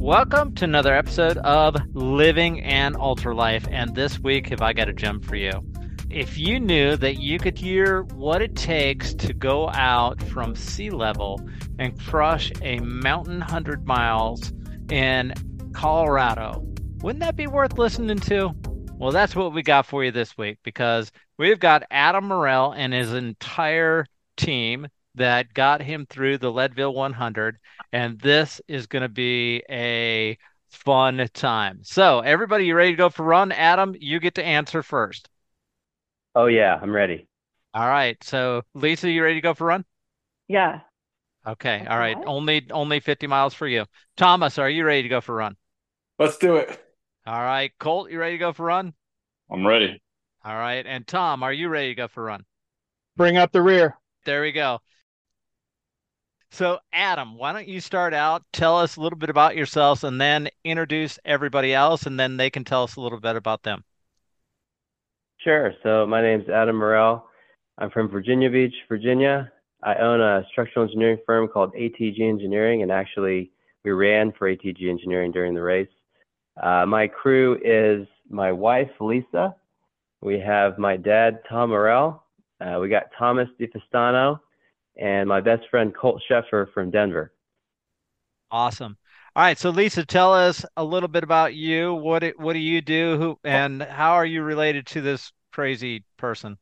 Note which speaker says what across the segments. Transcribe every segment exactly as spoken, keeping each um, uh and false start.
Speaker 1: Welcome to another episode of Living an Ultra Life, and this week have I got a gem for you. If you knew that you could hear what it takes to go out from sea level and crush a mountain one hundred miles in Colorado, wouldn't that be worth listening to? Well, that's what we got for you this week, because we've got Adam Morrell and his entire team that got him through the Leadville one hundred, and this is going to be a fun time. So, everybody, you ready to go for a run? Adam, you get to answer first.
Speaker 2: Oh yeah, I'm ready.
Speaker 1: All right. So, Lisa, you ready to go for a run?
Speaker 3: Yeah.
Speaker 1: Okay.
Speaker 3: Like
Speaker 1: All right.
Speaker 3: what?
Speaker 1: Only only fifty miles for you. Thomas, are you ready to go for a run?
Speaker 4: Let's do it.
Speaker 1: All right. Colt, you ready to go for a run?
Speaker 4: I'm ready.
Speaker 1: All right. And Tom, are you ready to go for a run?
Speaker 5: Bring up the rear.
Speaker 1: There we go. So, Adam, why don't you start out? Tell us a little bit about yourselves and then introduce everybody else, and then they can tell us a little bit about them.
Speaker 2: Sure. So my name's Adam Morrell. I'm from Virginia Beach, Virginia. I own a structural engineering firm called A T G Engineering, and actually we ran for A T G Engineering during the race. Uh, my crew is my wife, Lisa. We have my dad, Tom Morrell. Uh, we got Thomas DiFestano, and my best friend, Colt Sheffer from Denver.
Speaker 1: Awesome. All right, so Lisa, tell us a little bit about you. What it, what do you do? Who and how are you related to this crazy person?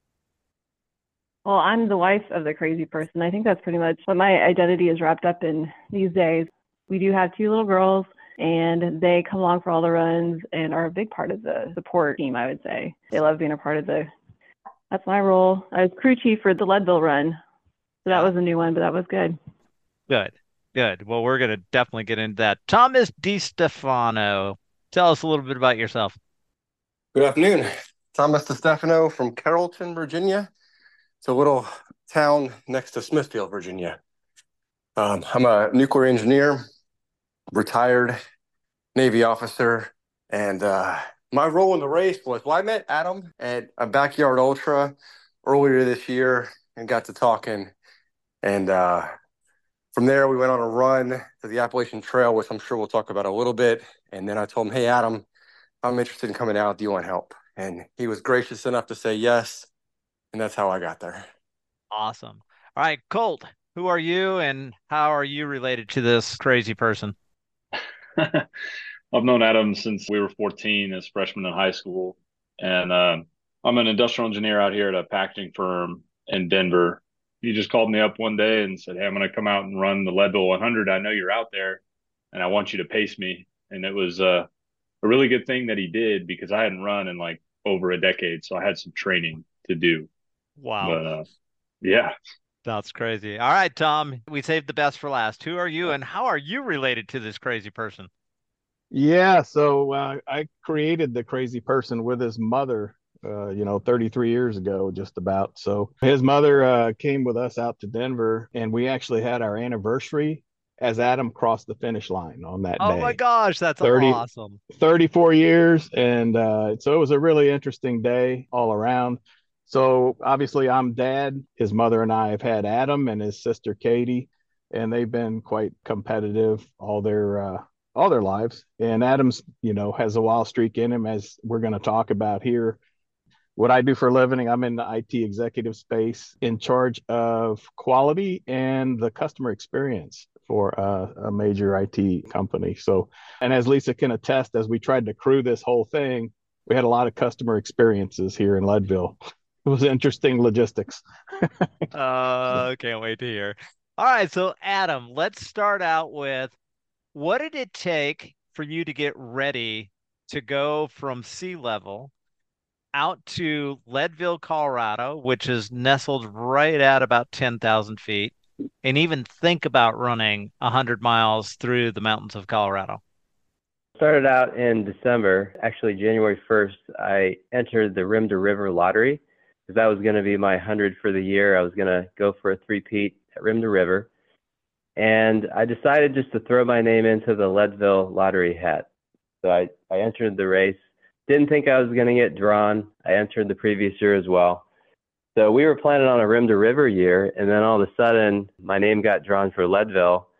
Speaker 3: Well, I'm the wife of the crazy person. I think that's pretty much what my identity is wrapped up in these days. We do have two little girls, and they come along for all the runs and are a big part of the support team, I would say. They love being a part of the, that's my role. I was crew chief for the Leadville run. So that was a new one, but that was good.
Speaker 1: Good, good. Well, we're going to definitely get into that. Thomas DiStefano, tell us a little bit about yourself.
Speaker 4: Good afternoon. Thomas DiStefano from Carrollton, Virginia. It's a little town next to Smithfield, Virginia. Um, I'm a nuclear engineer, retired Navy officer, and uh, my role in the race was, well, I met Adam at a Backyard Ultra earlier this year and got to talking. And uh, from there, we went on a run to the Appalachian Trail, which I'm sure we'll talk about a little bit. And then I told him, hey, Adam, I'm interested in coming out. Do you want help? And he was gracious enough to say yes. And that's how I got there.
Speaker 1: Awesome. All right, Colt, who are you and how are you related to this crazy person?
Speaker 6: I've known Adam since we were fourteen as freshmen in high school. And um, I'm an industrial engineer out here at a packaging firm in Denver. He just called me up one day and said, hey, I'm going to come out and run the Leadville one hundred. I know you're out there and I want you to pace me. And it was uh, a really good thing that he did, because I hadn't run in like over a decade. So I had some training to do.
Speaker 1: Wow.
Speaker 6: But uh, yeah.
Speaker 1: That's crazy. All right, Tom, we saved the best for last. Who are you and how are you related to this crazy person?
Speaker 5: Yeah, so uh, I created the crazy person with his mother, uh, you know, thirty-three years ago, just about. So his mother uh, came with us out to Denver, and we actually had our anniversary as Adam crossed the finish line on that
Speaker 1: Oh
Speaker 5: day.
Speaker 1: my gosh, that's
Speaker 5: thirty
Speaker 1: awesome.
Speaker 5: thirty-four years. And uh, so it was a really interesting day all around. So obviously, I'm dad. His mother and I have had Adam and his sister Katie, and they've been quite competitive all their uh, all their lives. And Adam's, you know, has a wild streak in him, as we're going to talk about here. What I do for a living, I'm in the I T executive space, in charge of quality and the customer experience for uh, a major I T company. So, and as Lisa can attest, as we tried to crew this whole thing, we had a lot of customer experiences here in Leadville. It was interesting logistics.
Speaker 1: Uh, can't wait to hear. All right, so Adam, let's start out with, what did it take for you to get ready to go from sea level out to Leadville, Colorado, which is nestled right at about ten thousand feet, and even think about running one hundred miles through the mountains of Colorado?
Speaker 2: Started out in December. Actually, January first, I entered the Rim to River lottery, because that was going to be my one hundred for the year. I was going to go for a three-peat at Rim to River. And I decided just to throw my name into the Leadville lottery hat. So I, I entered the race. Didn't think I was going to get drawn. I entered the previous year as well. So we were planning on a Rim to River year, and then all of a sudden, my name got drawn for Leadville.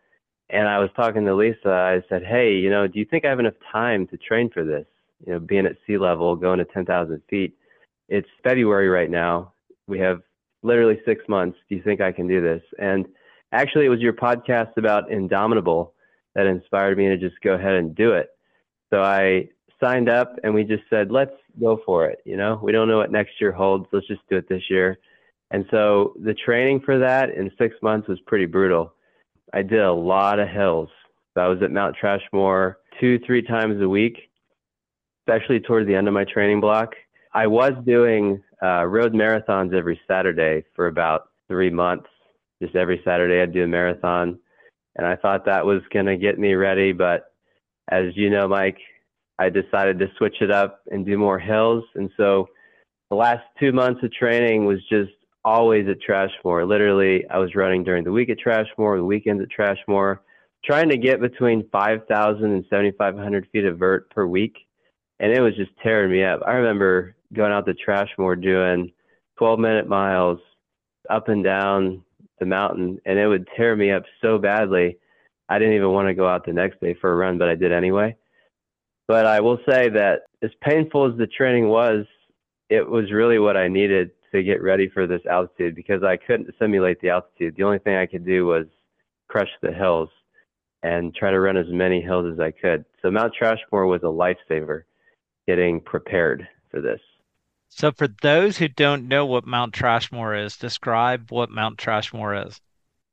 Speaker 2: And I was talking to Lisa. I said, hey, you know, do you think I have enough time to train for this? You know, being at sea level, going to ten thousand feet. It's February right now. We have literally six months. Do you think I can do this? And actually, it was your podcast about Indomitable that inspired me to just go ahead and do it. So I signed up and we just said, let's go for it. You know, we don't know what next year holds. Let's just do it this year. And so the training for that in six months was pretty brutal. I did a lot of hills. So I was at Mount Trashmore two, three times a week, especially towards the end of my training block. I was doing uh, road marathons every Saturday for about three months. Just every Saturday I'd do a marathon. And I thought that was going to get me ready. But as you know, Mike, I decided to switch it up and do more hills. And so the last two months of training was just always at Trashmore. Literally, I was running during the week at Trashmore, the weekends at Trashmore, trying to get between five thousand and seventy-five hundred feet of vert per week. And it was just tearing me up. I remember going out to Trashmore doing twelve minute miles up and down the mountain, and it would tear me up so badly. I didn't even want to go out the next day for a run, but I did anyway. But I will say that as painful as the training was, it was really what I needed to get ready for this altitude, because I couldn't simulate the altitude. The only thing I could do was crush the hills and try to run as many hills as I could. So Mount Trashmore was a lifesaver getting prepared for this.
Speaker 1: So for those who don't know what Mount Trashmore is, describe what Mount Trashmore is.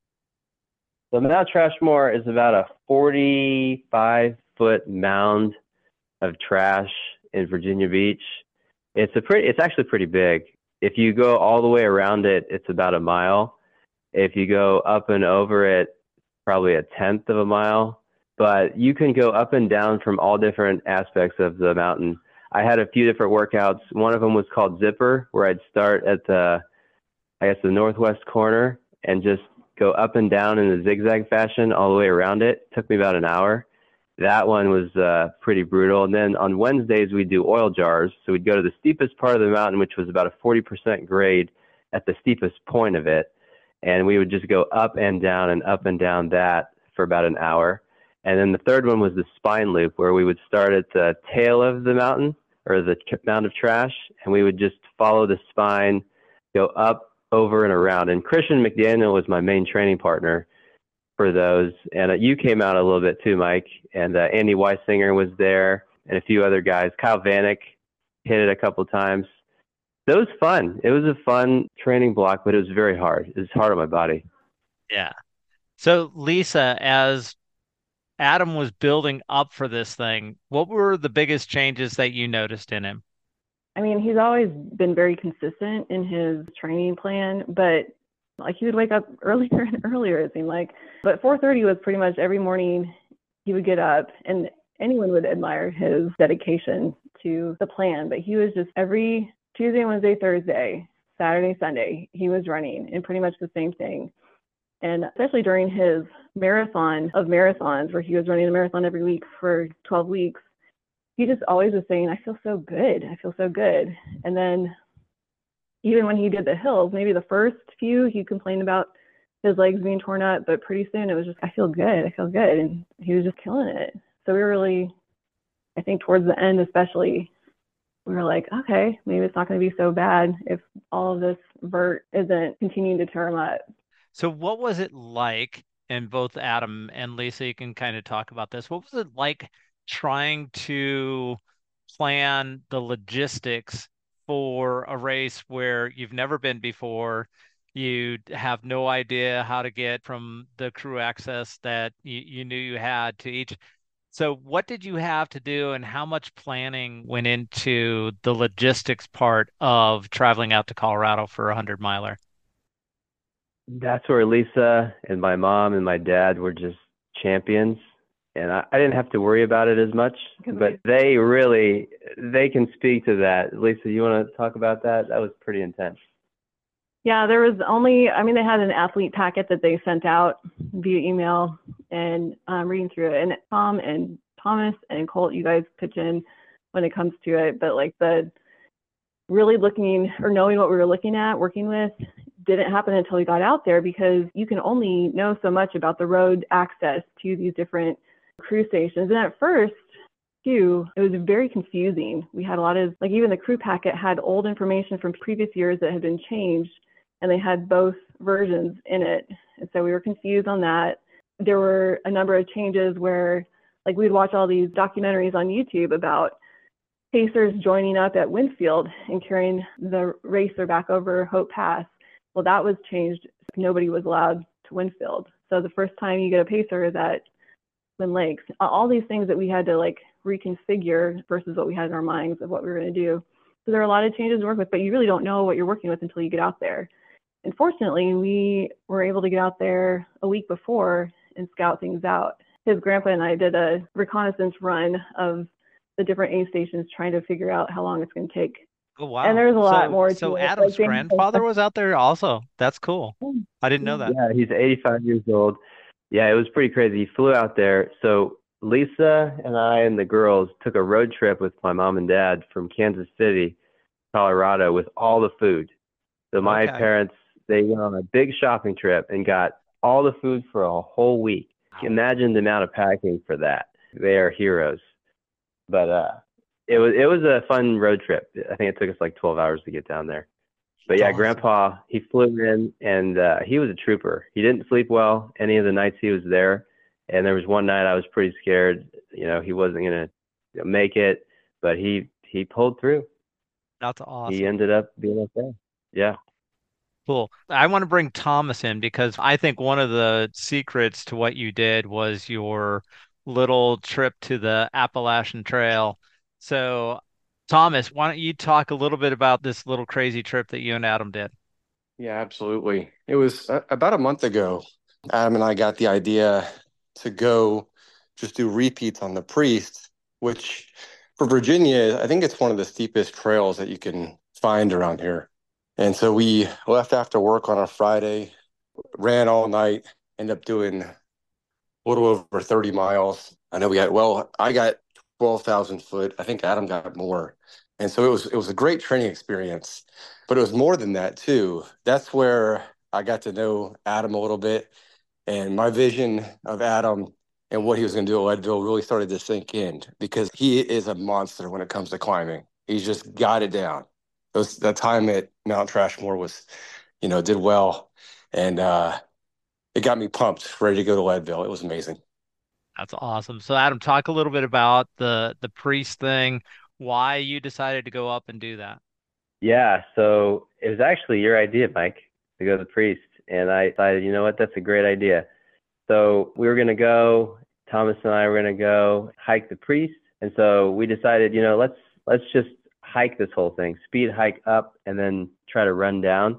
Speaker 2: So Mount Trashmore is about a forty-five foot mound of trash in Virginia Beach. It's a pretty, it's actually pretty big. If you go all the way around it, it's about a mile. If you go up and over it, probably a tenth of a mile. But you can go up and down from all different aspects of the mountain. I had a few different workouts. One of them was called Zipper, where I'd start at the, I guess, the northwest corner and just go up and down in a zigzag fashion all the way around it. It took me about an hour. That one was uh, pretty brutal. And then on Wednesdays, we'd do oil jars. So we'd go to the steepest part of the mountain, which was about a forty percent grade at the steepest point of it. And we would just go up and down and up and down that for about an hour. And then the third one was the spine loop, where we would start at the tail of the mountain, or the mound of trash, and we would just follow the spine, go up, over, and around. And Christian McDaniel was my main training partner for those. And uh, you came out a little bit too, Mike, and uh, Andy Weisinger was there, and a few other guys. Kyle Vanek hit it a couple times. So it was fun. It was a fun training block, but it was very hard. It was hard on my body.
Speaker 1: Yeah. So Lisa, as Adam was building up for this thing, what were the biggest changes that you noticed in him?
Speaker 3: I mean, he's always been very consistent in his training plan, but like he would wake up earlier and earlier, it seemed like. But four thirty was pretty much every morning he would get up, and anyone would admire his dedication to the plan. But he was just every Tuesday, Wednesday, Thursday, Saturday, Sunday, he was running and pretty much the same thing. And especially during his marathon of marathons, where he was running a marathon every week for twelve weeks, he just always was saying, I feel so good. I feel so good. And then even when he did the hills, maybe the first few, he complained about his legs being torn up, but pretty soon it was just, I feel good. I feel good. And he was just killing it. So we were really, I think towards the end especially, we were like, okay, maybe it's not going to be so bad if all of this vert isn't continuing to tear him up.
Speaker 1: So what was it like, and both Adam and Lisa, you can kind of talk about this. What was it like trying to plan the logistics for a race where you've never been before? You have no idea how to get from the crew access that you, you knew you had to each. So what did you have to do, and how much planning went into the logistics part of traveling out to Colorado for a hundred miler?
Speaker 2: That's where Lisa and my mom and my dad were just champions. And I, I didn't have to worry about it as much, but they really, they can speak to that. Lisa, you want to talk about that? That was pretty intense.
Speaker 3: Yeah, there was only, I mean, they had an athlete packet that they sent out via email, and um, reading through it. And Tom and Thomas and Colt, you guys pitch in when it comes to it. But like the really looking or knowing what we were looking at, working with, didn't happen until we got out there, because you can only know so much about the road access to these different crew stations. And at first, too, it was very confusing. We had a lot of, like, even the crew packet had old information from previous years that had been changed, and they had both versions in it. And so we were confused on that. There were a number of changes where, like, we'd watch all these documentaries on YouTube about pacers joining up at Winfield and carrying the racer back over Hope Pass. Well, that was changed. Nobody was allowed to Winfield. So the first time you get a pacer is at Twin Lakes. All these things that we had to, like, reconfigure versus what we had in our minds of what we were going to do. So there are a lot of changes to work with, but you really don't know what you're working with until you get out there. And fortunately, we were able to get out there a week before and scout things out. His grandpa and I did a reconnaissance run of the different aid stations, trying to figure out how long it's going to take.
Speaker 1: Oh, wow.
Speaker 3: And there's a lot
Speaker 1: so,
Speaker 3: more to
Speaker 1: So
Speaker 3: it.
Speaker 1: Adam's
Speaker 3: Like,
Speaker 1: grandfather was out there also. That's cool. I didn't know that.
Speaker 2: Yeah, he's eighty-five years old. Yeah, it was pretty crazy. He flew out there. So Lisa and I and the girls took a road trip with my mom and dad from Kansas City, Colorado, with all the food. So my
Speaker 1: Okay.
Speaker 2: parents, they went on a big shopping trip and got all the food for a whole week. Imagine the amount of packing for that. They are heroes. But uh, it was it was a fun road trip. I think it took us like twelve hours to get down there. But yeah,
Speaker 1: Awesome.
Speaker 2: Grandpa, he flew in, and uh, he was a trooper. He didn't sleep well any of the nights he was there. And there was one night I was pretty scared. You know, he wasn't going to make it, but he he pulled through.
Speaker 1: That's awesome.
Speaker 2: He ended up being okay. Yeah.
Speaker 1: Cool. I want to bring Thomas in because I think one of the secrets to what you did was your little trip to the Appalachian Trail. So, Thomas, why don't you talk a little bit about this little crazy trip that you and Adam did?
Speaker 4: Yeah, absolutely. It was uh, about a month ago. Adam and I got the idea to go just do repeats on the Priest, which for Virginia, I think it's one of the steepest trails that you can find around here. And so we left after work on a Friday, ran all night, ended up doing a little over thirty miles. I know we got, well, I got twelve thousand foot. I think Adam got more. And so it was it was a great training experience, but it was more than that too. That's where I got to know Adam a little bit, and my vision of Adam and what he was going to do at Leadville really started to sink in, because he is a monster when it comes to climbing. He's just got it down. Those, that time at Mount Trashmore was, you know, did well, and uh, it got me pumped, ready to go to Leadville. It was amazing.
Speaker 1: That's awesome. So, Adam, talk a little bit about the the Priest thing, why you decided to go up and do that.
Speaker 2: Yeah. So it was actually your idea, Mike, to go to the Priest. And I decided, you know what, that's a great idea. So we were going to go, Thomas and I were going to go hike the Priest. And so we decided, you know, let's let's just hike this whole thing, speed hike up and then try to run down.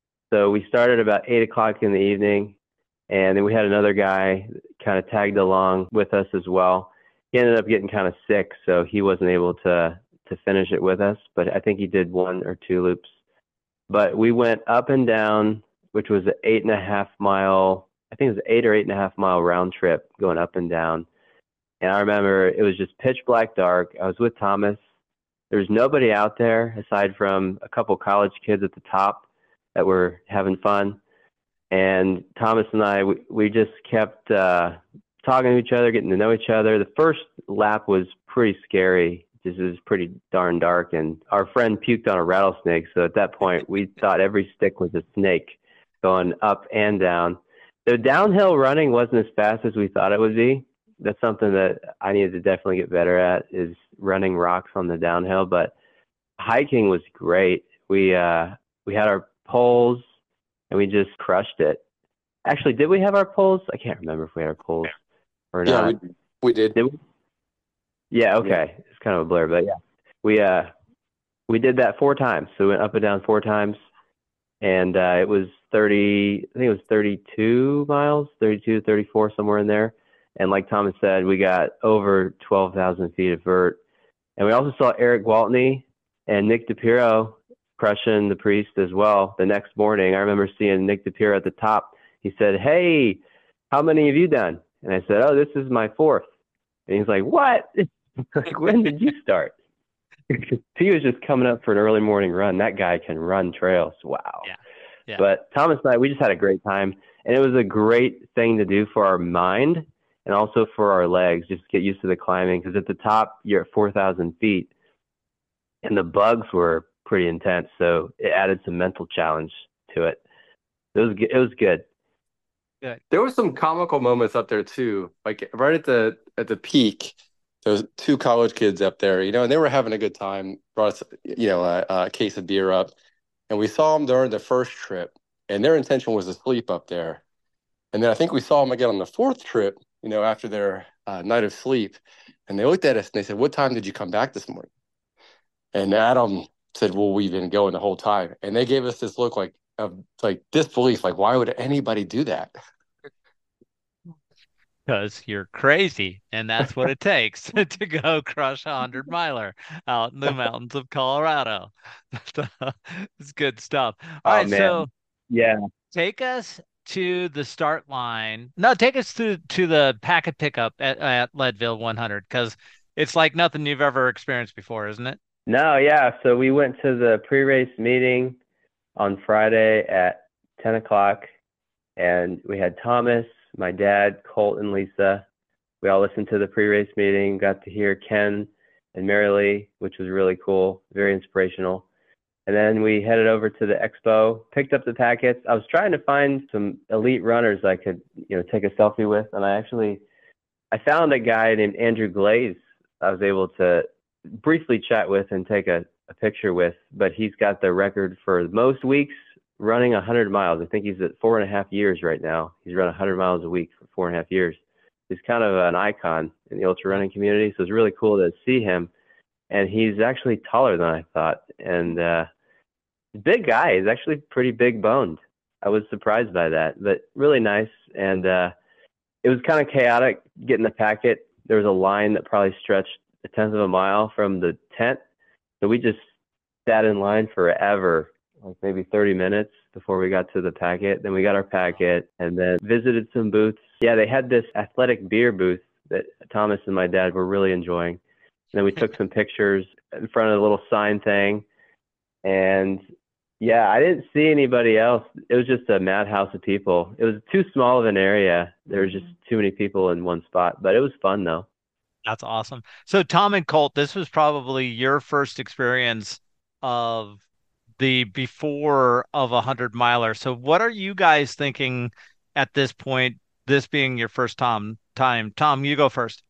Speaker 2: So we started about eight o'clock in the evening, and then we had another guy kind of tagged along with us as well. He ended up getting kind of sick, so he wasn't able to to finish it with us, but I think he did one or two loops. But we went up and down, which was an eight and a half mile, I think it was an eight or eight and a half mile round trip going up and down. And I remember it was just pitch black dark. I was with Thomas. There was nobody out there aside from a couple college kids at the top that were having fun. And Thomas and I, we, we just kept uh, talking to each other, getting to know each other. The first lap was pretty scary. This was pretty darn dark, and our friend puked on a rattlesnake. So at that point, we thought every stick was a snake going up and down. The downhill running wasn't as fast as we thought it would be. That's something that I needed to definitely get better at, is running rocks on the downhill. But hiking was great. We uh, we had our poles, and we just crushed it. Actually, did we have our poles? I can't remember if we had our poles or
Speaker 4: Yeah,
Speaker 2: not.
Speaker 4: we, we did.
Speaker 2: Did we? Yeah, okay. It's kind of a blur, but yeah. We uh we did that four times. So we went up and down four times, and uh, it was thirty, I think it was thirty-two miles, thirty-two, thirty-four, somewhere in there. And like Thomas said, we got over twelve thousand feet of vert. And we also saw Eric Gwaltney and Nick DePiro crushing the Priest as well the next morning. I remember seeing Nick DePiro at the top. He said, "Hey, how many have you done?" And I said, "Oh, this is my fourth." And he's like, "What?" Like, when did you start? He was just coming up for an early morning run. That guy can run trails. Wow.
Speaker 1: Yeah. Yeah.
Speaker 2: But Thomas and I, we just had a great time, and it was a great thing to do for our mind and also for our legs, just to get used to the climbing. Because at the top, you're at four thousand feet, and the bugs were pretty intense, so it added some mental challenge to it. It was it was good.
Speaker 1: Good.
Speaker 4: There were some comical moments up there too. Like right at the at the peak, there was two college kids up there, you know, and they were having a good time. Brought us, you know, a, a case of beer up, and we saw them during the first trip, and their intention was to sleep up there. And then I think we saw them again on the fourth trip, you know, after their uh, night of sleep, and they looked at us and they said, "What time did you come back this morning?" And Adam said, "Well, we've been going the whole time." And they gave us this look like of like disbelief, like, why would anybody do that?
Speaker 1: Because you're crazy, and that's what it takes to go crush a hundred miler out in the mountains of Colorado. It's good stuff. All
Speaker 2: Oh
Speaker 1: right,
Speaker 2: man,
Speaker 1: so
Speaker 2: yeah.
Speaker 1: take us to the start line. No, take us to to the packet pickup at, at Leadville one hundred, because it's like nothing you've ever experienced before, isn't it?
Speaker 2: No, yeah. So we went to the pre-race meeting on Friday at ten o'clock, and we had Thomas, my dad, Colt, and Lisa. We all listened to the pre-race meeting, got to hear Ken and Mary Lee, which was really cool, very inspirational. And then we headed over to the expo, picked up the packets. I was trying to find some elite runners I could, you know, take a selfie with, and I actually I found a guy named Andrew Glaze. I was able to briefly chat with and take a, a picture with, but he's got the record for most weeks running one hundred miles. I think he's at four and a half years right now. He's run one hundred miles a week for four and a half years. He's kind of an icon in the ultra running community, so it's really cool to see him. And he's actually taller than I thought. And uh, big guy. He's actually pretty big boned. I was surprised by that, but really nice. And uh, it was kind of chaotic getting the packet. There was a line that probably stretched a tenth of a mile from the tent. So we just sat in line forever, like maybe thirty minutes before we got to the packet. Then we got our packet and then visited some booths. Yeah, they had this athletic beer booth that Thomas and my dad were really enjoying. And then we took some pictures in front of the little sign thing. And yeah, I didn't see anybody else. It was just a madhouse of people. It was too small of an area. There was just too many people in one spot, but it was fun though.
Speaker 1: That's awesome. So Tom and Colt, this was probably your first experience of the before of a hundred miler. So what are you guys thinking at this point, this being your first Tom time? Tom, you go first.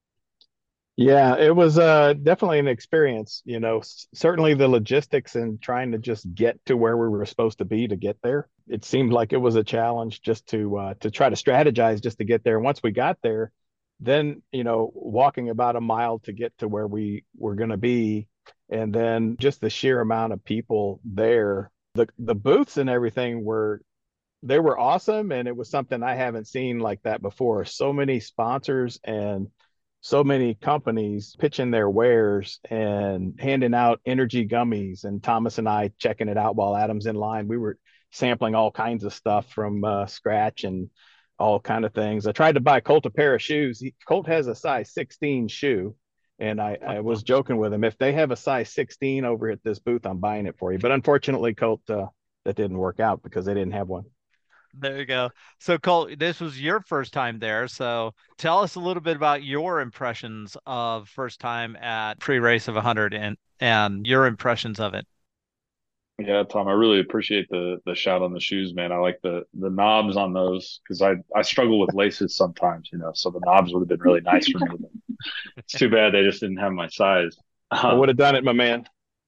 Speaker 5: Yeah, it was uh, definitely an experience. You know, s- certainly the logistics and trying to just get to where we were supposed to be to get there. It seemed like it was a challenge just to uh, to try to strategize just to get there. Once we got there, then you know, walking about a mile to get to where we were going to be, and then just the sheer amount of people there. The the booths and everything were they were awesome, and it was something I haven't seen like that before. So many sponsors and so many companies pitching their wares and handing out energy gummies, and Thomas and I checking it out while Adam's in line. We were sampling all kinds of stuff from uh, scratch and all kind of things. I tried to buy Colt a pair of shoes. He, Colt has a size sixteen shoe, and I, I was joking with him, if they have a size sixteen over at this booth, I'm buying it for you. But unfortunately, Colt, uh, that didn't work out because they didn't have one.
Speaker 1: There you go. So Colt, this was your first time there. So tell us a little bit about your impressions of first time at pre-race of one hundred and and your impressions of it.
Speaker 6: Yeah, Tom, I really appreciate the the shout on the shoes, man. I like the the knobs on those because I I struggle with laces sometimes, you know. So the knobs would have been really nice for me. It's too bad they just didn't have my size.
Speaker 5: I would
Speaker 6: Um,
Speaker 5: have done it, my man.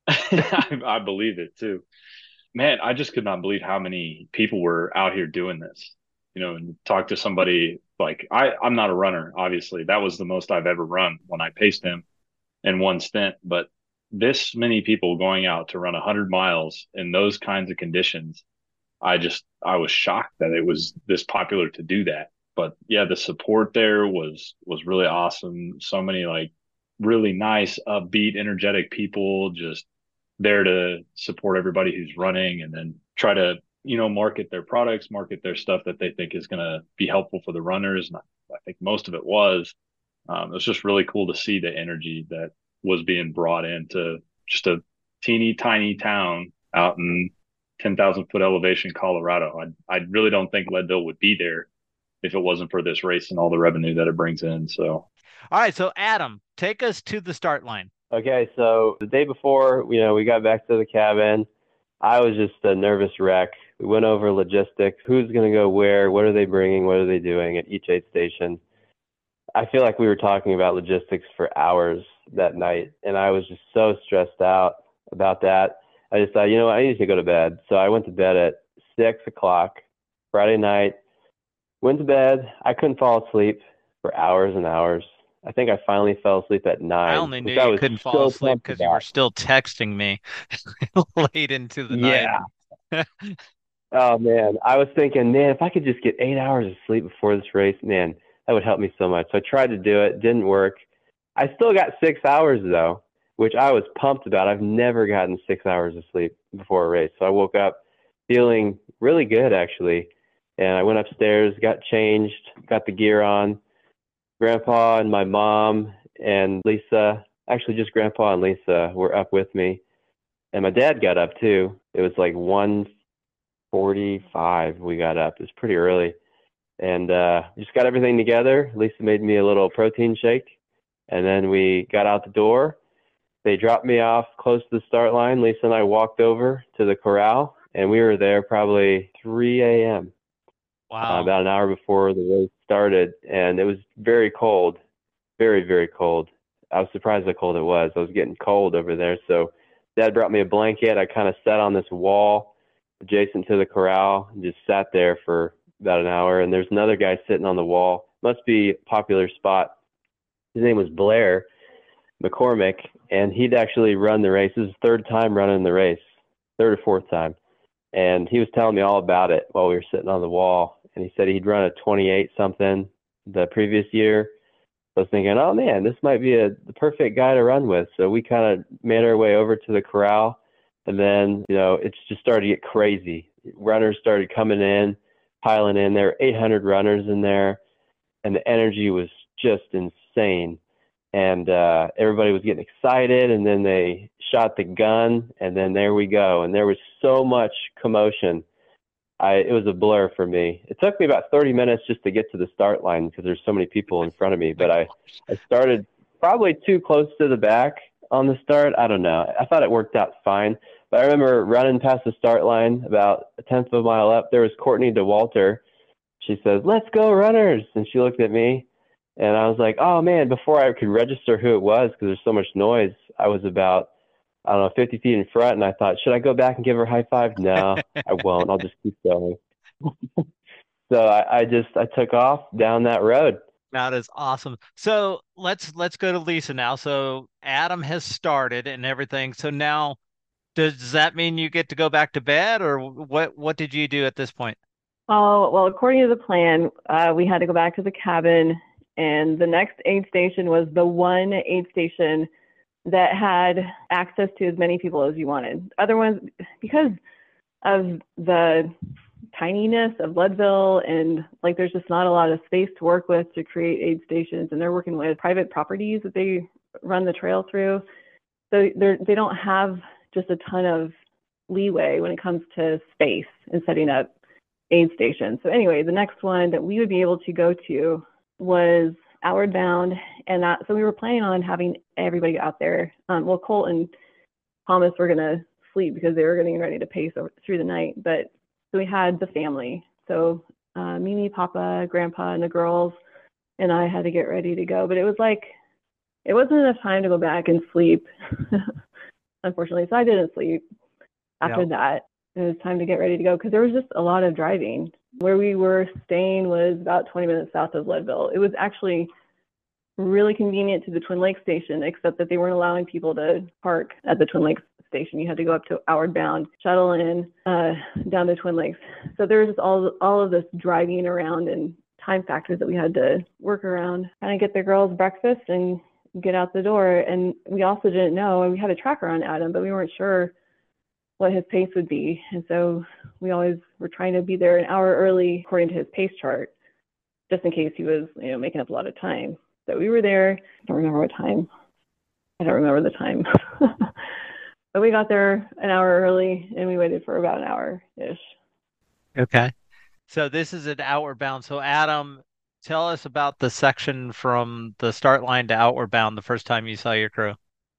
Speaker 6: I, I believe it too. Man, I just could not believe how many people were out here doing this. You know, and talk to somebody like I, I'm not a runner, obviously. That was the most I've ever run when I paced him in one stint. But this many people going out to run one hundred miles in those kinds of conditions, I just, I was shocked that it was this popular to do that. But yeah, the support there was, was really awesome. So many like really nice, upbeat, energetic people just there to support everybody who's running and then try to, you know, market their products, market their stuff that they think is going to be helpful for the runners. And I, I think most of it was. Um, it was just really cool to see the energy that was being brought into just a teeny tiny town out in ten thousand foot elevation Colorado. I I really don't think Leadville would be there if it wasn't for this race and all the revenue that it brings in. So,
Speaker 1: All right, so Adam, take us to the start line.
Speaker 2: Okay, so the day before, you know, we got back to the cabin. I was just a nervous wreck. We went over logistics. Who's going to go where? What are they bringing? What are they doing at each aid station? I feel like we were talking about logistics for hours that night, and I was just so stressed out about that. I just thought, you know what, I need to go to bed. So I went to bed at six o'clock Friday night. Went to bed. I couldn't fall asleep for hours and hours. I think I finally fell asleep at nine.
Speaker 1: I only knew
Speaker 2: which I
Speaker 1: you
Speaker 2: was
Speaker 1: couldn't fall
Speaker 2: so
Speaker 1: asleep
Speaker 2: pumped
Speaker 1: because you were
Speaker 2: about.
Speaker 1: still texting me late into the night.
Speaker 2: Yeah. Oh man, I was thinking, man, if I could just get eight hours of sleep before this race, man, that would help me so much. So I tried to do it, didn't work. I still got six hours though, which I was pumped about. I've never gotten six hours of sleep before a race. So I woke up feeling really good actually. And I went upstairs, got changed, got the gear on. Grandpa and my mom and Lisa, actually just Grandpa and Lisa were up with me. And my dad got up too. It was like one forty-five we got up. It was pretty early. And uh, just got everything together. Lisa made me a little protein shake. And then we got out the door. They dropped me off close to the start line. Lisa and I walked over to the corral, and we were there probably three a.m.
Speaker 1: Wow.
Speaker 2: Uh, about an hour before the race started. And it was very cold, very, very cold. I was surprised how cold it was. I was getting cold over there. So Dad brought me a blanket. I kind of sat on this wall adjacent to the corral and just sat there for about an hour. And there's another guy sitting on the wall. Must be a popular spot. His name was Blair McCormick, and he'd actually run the race. This is his third time running the race, third or fourth time. And he was telling me all about it while we were sitting on the wall. And he said he'd run a twenty-eight something the previous year. I was thinking, oh man, this might be a, the perfect guy to run with. So we kind of made our way over to the corral. And then, you know, it just started to get crazy. Runners started coming in, piling in. There were eight hundred runners in there, and the energy was just insane. And uh, everybody was getting excited, and then they shot the gun, and then there we go. And there was so much commotion. I, it was a blur for me. It took me about thirty minutes just to get to the start line because there's so many people in front of me. But I, I started probably too close to the back on the start. I don't know. I thought it worked out fine. But I remember running past the start line about a tenth of a mile up. There was Courtney DeWalter. She says, "Let's go, runners." And she looked at me. And I was like, oh, man, before I could register who it was, because there's so much noise, I was about, I don't know, fifty feet in front. And I thought, should I go back and give her a high five? No, I won't. I'll just keep going. So I, I just, I took off down that road.
Speaker 1: That is awesome. So let's let's go to Lisa now. So Adam has started and everything. So now, does, does that mean you get to go back to bed, or what? What did you do at this point?
Speaker 3: Oh, well, according to the plan, uh, we had to go back to the cabin. And the next aid station was the one aid station that had access to as many people as you wanted. Other ones, because of the tininess of Leadville, and like there's just not a lot of space to work with to create aid stations, and they're working with private properties that they run the trail through. So they're, they don't have just a ton of leeway when it comes to space and setting up aid stations. So anyway, the next one that we would be able to go to was outward bound, and that, so we were planning on having everybody out there. Um, well, Colt and Thomas were gonna sleep because they were getting ready to pace over, through the night. But so we had the family. So uh, Mimi, Papa, Grandpa, and the girls, and I had to get ready to go. But it was like it wasn't enough time to go back and sleep, unfortunately. So I didn't sleep after
Speaker 1: Yep.
Speaker 3: that. It was time to get ready to go because there was just a lot of driving. Where we were staying was about twenty minutes south of Leadville. It was actually really convenient to the Twin Lakes station, except that they weren't allowing people to park at the Twin Lakes station. You had to go up to Outward Bound, shuttle in uh, down to Twin Lakes. So there was just all, all of this driving around and time factors that we had to work around, kind of get the girls breakfast and get out the door. And we also didn't know, we had a tracker on Adam, but we weren't sure what his pace would be. And so we always were trying to be there an hour early according to his pace chart, just in case he was, you know, making up a lot of time. So we were there. I don't remember what time. I don't remember the time. But we got there an hour early and we waited for about an hour-ish.
Speaker 1: Okay. So this is an outward bound. So Adam, tell us about the section from the start line to outward bound the first time you saw your crew.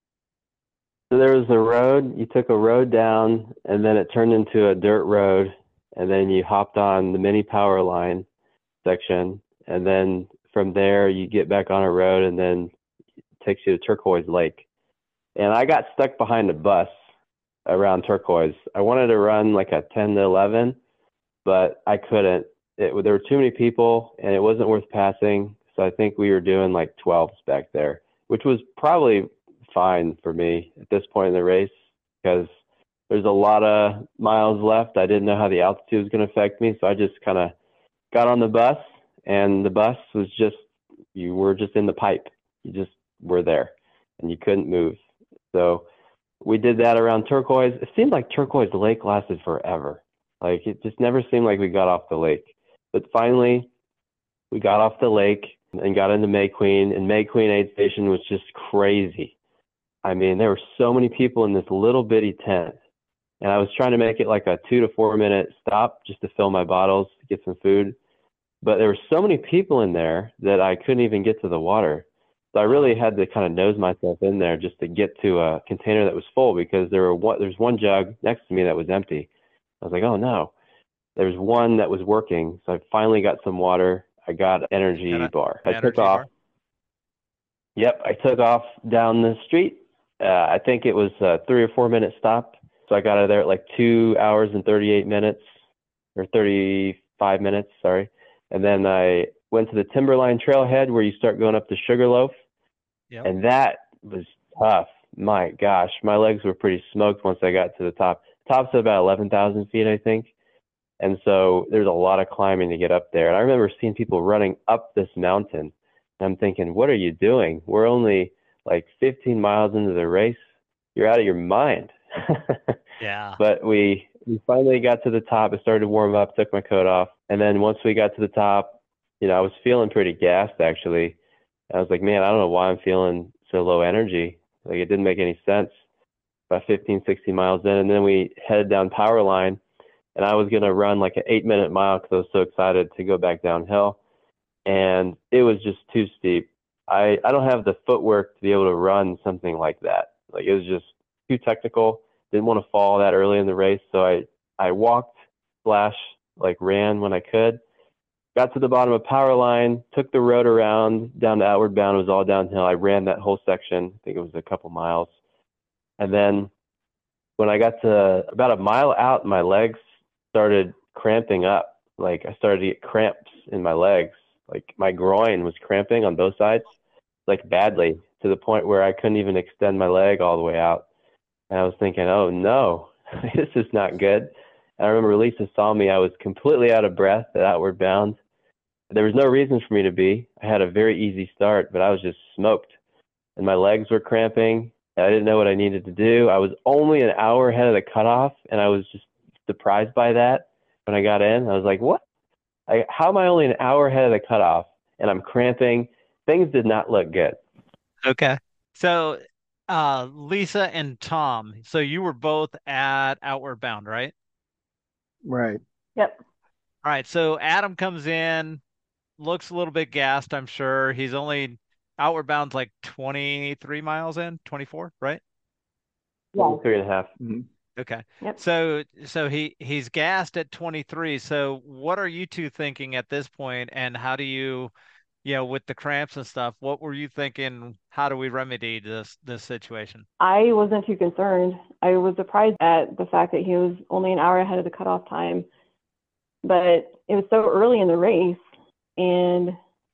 Speaker 2: So there was a road, you took a road down, and then it turned into a dirt road, and then you hopped on the mini power line section, and then from there you get back on a road, and then it takes you to Turquoise Lake. And I got stuck behind a bus around Turquoise. I wanted to run like a ten to eleven, but I couldn't. It, there were too many people, and it wasn't worth passing, so I think we were doing like twelves back there, which was probably fine for me at this point in the race because there's a lot of miles left. I didn't know how the altitude was going to affect me, so I just kind of got on the bus, and the bus was just, you were just in the pipe. You just were there, and you couldn't move. So we did that around Turquoise. It seemed like Turquoise Lake lasted forever. Like, it just never seemed like we got off the lake. But finally, we got off the lake and got into May Queen, and May Queen aid station was just crazy. I mean, there were so many people in this little bitty tent, and I was trying to make it like a two to four minute stop just to fill my bottles to get some food. But there were so many people in there that I couldn't even get to the water. So I really had to kind of nose myself in there just to get to a container that was full, because there were one, there's one jug next to me that was empty. I was like, oh no. There's one that was working. So I finally got some water. I got an energy
Speaker 1: Got a-
Speaker 2: bar.
Speaker 1: an
Speaker 2: I took
Speaker 1: energy
Speaker 2: off.
Speaker 1: bar?
Speaker 2: Yep, I took off down the street. Uh, I think it was a three or four minute stop. So I got out of there at like two hours and thirty-eight minutes, or thirty-five minutes, sorry. And then I went to the Timberline Trailhead where you start going up to Sugarloaf.
Speaker 1: Yep.
Speaker 2: And that was tough. My gosh, my legs were pretty smoked once I got to the top. Top's at about eleven thousand feet, I think. And so there's a lot of climbing to get up there. And I remember seeing people running up this mountain. And I'm thinking, what are you doing? We're only like fifteen miles into the race. You're out of your mind.
Speaker 1: Yeah.
Speaker 2: But we we finally got to the top. I started to warm up, took my coat off. And then once we got to the top, you know, I was feeling pretty gassed, actually. I was like, man, I don't know why I'm feeling so low energy. Like, it didn't make any sense. About fifteen, sixteen miles in. And then we headed down Power Line. And I was going to run like an eight minute mile because I was so excited to go back downhill. And it was just too steep. I, I don't have the footwork to be able to run something like that. Like, it was just too technical. Didn't want to fall that early in the race. So I, I walked slash like ran when I could. Got to the bottom of Power Line, took the road around down to Outward Bound. It was all downhill. I ran that whole section. I think it was a couple miles. And then when I got to about a mile out, my legs started cramping up. Like, I started to get cramps in my legs. Like, my groin was cramping on both sides, like badly, to the point where I couldn't even extend my leg all the way out. And I was thinking, oh no, this is not good. And I remember Lisa saw me. I was completely out of breath at Outward Bound. There was no reason for me to be. I had a very easy start, but I was just smoked. And my legs were cramping. And I didn't know what I needed to do. I was only an hour ahead of the cutoff, and I was just surprised by that when I got in. I was like, what? I, how am I only an hour ahead of the cutoff, and I'm cramping? Things did not look good.
Speaker 1: Okay. So, uh, Lisa and Tom, so you were both at Outward Bound, right?
Speaker 5: Right.
Speaker 3: Yep.
Speaker 1: All right. So Adam comes in, looks a little bit gassed, I'm sure. He's only Outward Bound's like twenty-three miles in, twenty-four, right?
Speaker 3: Yeah.
Speaker 2: Three and a half.
Speaker 5: Mm-hmm.
Speaker 1: Okay.
Speaker 3: Yep.
Speaker 1: So so he he's gassed at twenty-three. So what are you two thinking at this point, and how do you, you know, with the cramps and stuff, what were you thinking? How do we remedy this this situation?
Speaker 3: I wasn't too concerned. I was surprised at the fact that he was only an hour ahead of the cutoff time, but it was so early in the race, and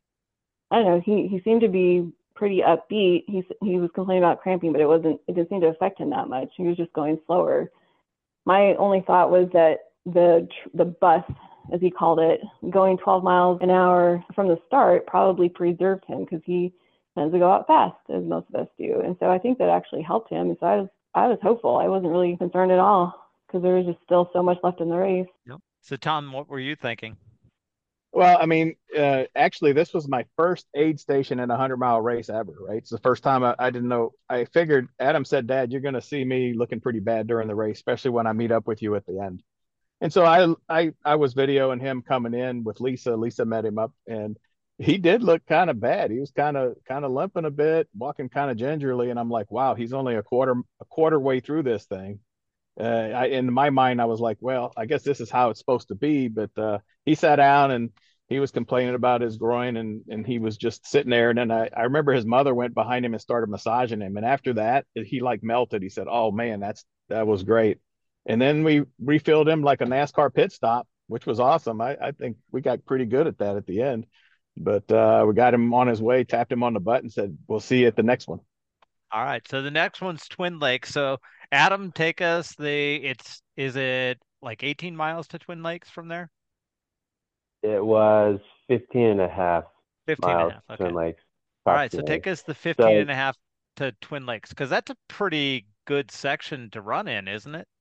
Speaker 3: I don't know. He he seemed to be pretty upbeat. He he was complaining about cramping, but it wasn't. It didn't seem to affect him that much. He was just going slower. My only thought was that the the bus, as he called it, going twelve miles an hour from the start probably preserved him, because he tends to go out fast, as most of us do. And so I think that actually helped him. And so I was I was hopeful. I wasn't really concerned at all, because there was just still so much left in the race.
Speaker 1: Yep. So Tom, what were you thinking?
Speaker 5: Well, I mean, uh, actually, this was my first aid station in a hundred mile race ever, right? It's the first time I, I didn't know. I figured Adam said, Dad, you're going to see me looking pretty bad during the race, especially when I meet up with you at the end. And so I, I, I was videoing him coming in with Lisa. Lisa met him up, and he did look kind of bad. He was kind of, kind of limping a bit, walking kind of gingerly. And I'm like, wow, he's only a quarter, a quarter way through this thing. Uh, I, in my mind, I was like, well, I guess this is how it's supposed to be. But uh, he sat down and he was complaining about his groin, and and he was just sitting there. And then I, I remember his mother went behind him and started massaging him. And after that, he like melted. He said, "Oh man, that's that was great." And then we refilled him like a NASCAR pit stop, which was awesome. I, I think we got pretty good at that at the end. But uh, we got him on his way, tapped him on the butt, and said, "We'll see you at the next one."
Speaker 1: All right. So the next one's Twin Lakes. So Adam, take us the it's is it like eighteen miles to Twin Lakes from there?
Speaker 2: It was fifteen and a half
Speaker 1: fifteen and a
Speaker 2: miles
Speaker 1: half.
Speaker 2: to
Speaker 1: Okay.
Speaker 2: Twin Lakes,
Speaker 1: All right. So
Speaker 2: approximately.
Speaker 1: take us the fifteen
Speaker 2: So
Speaker 1: and a half to Twin Lakes because that's a pretty good section to run in, isn't it?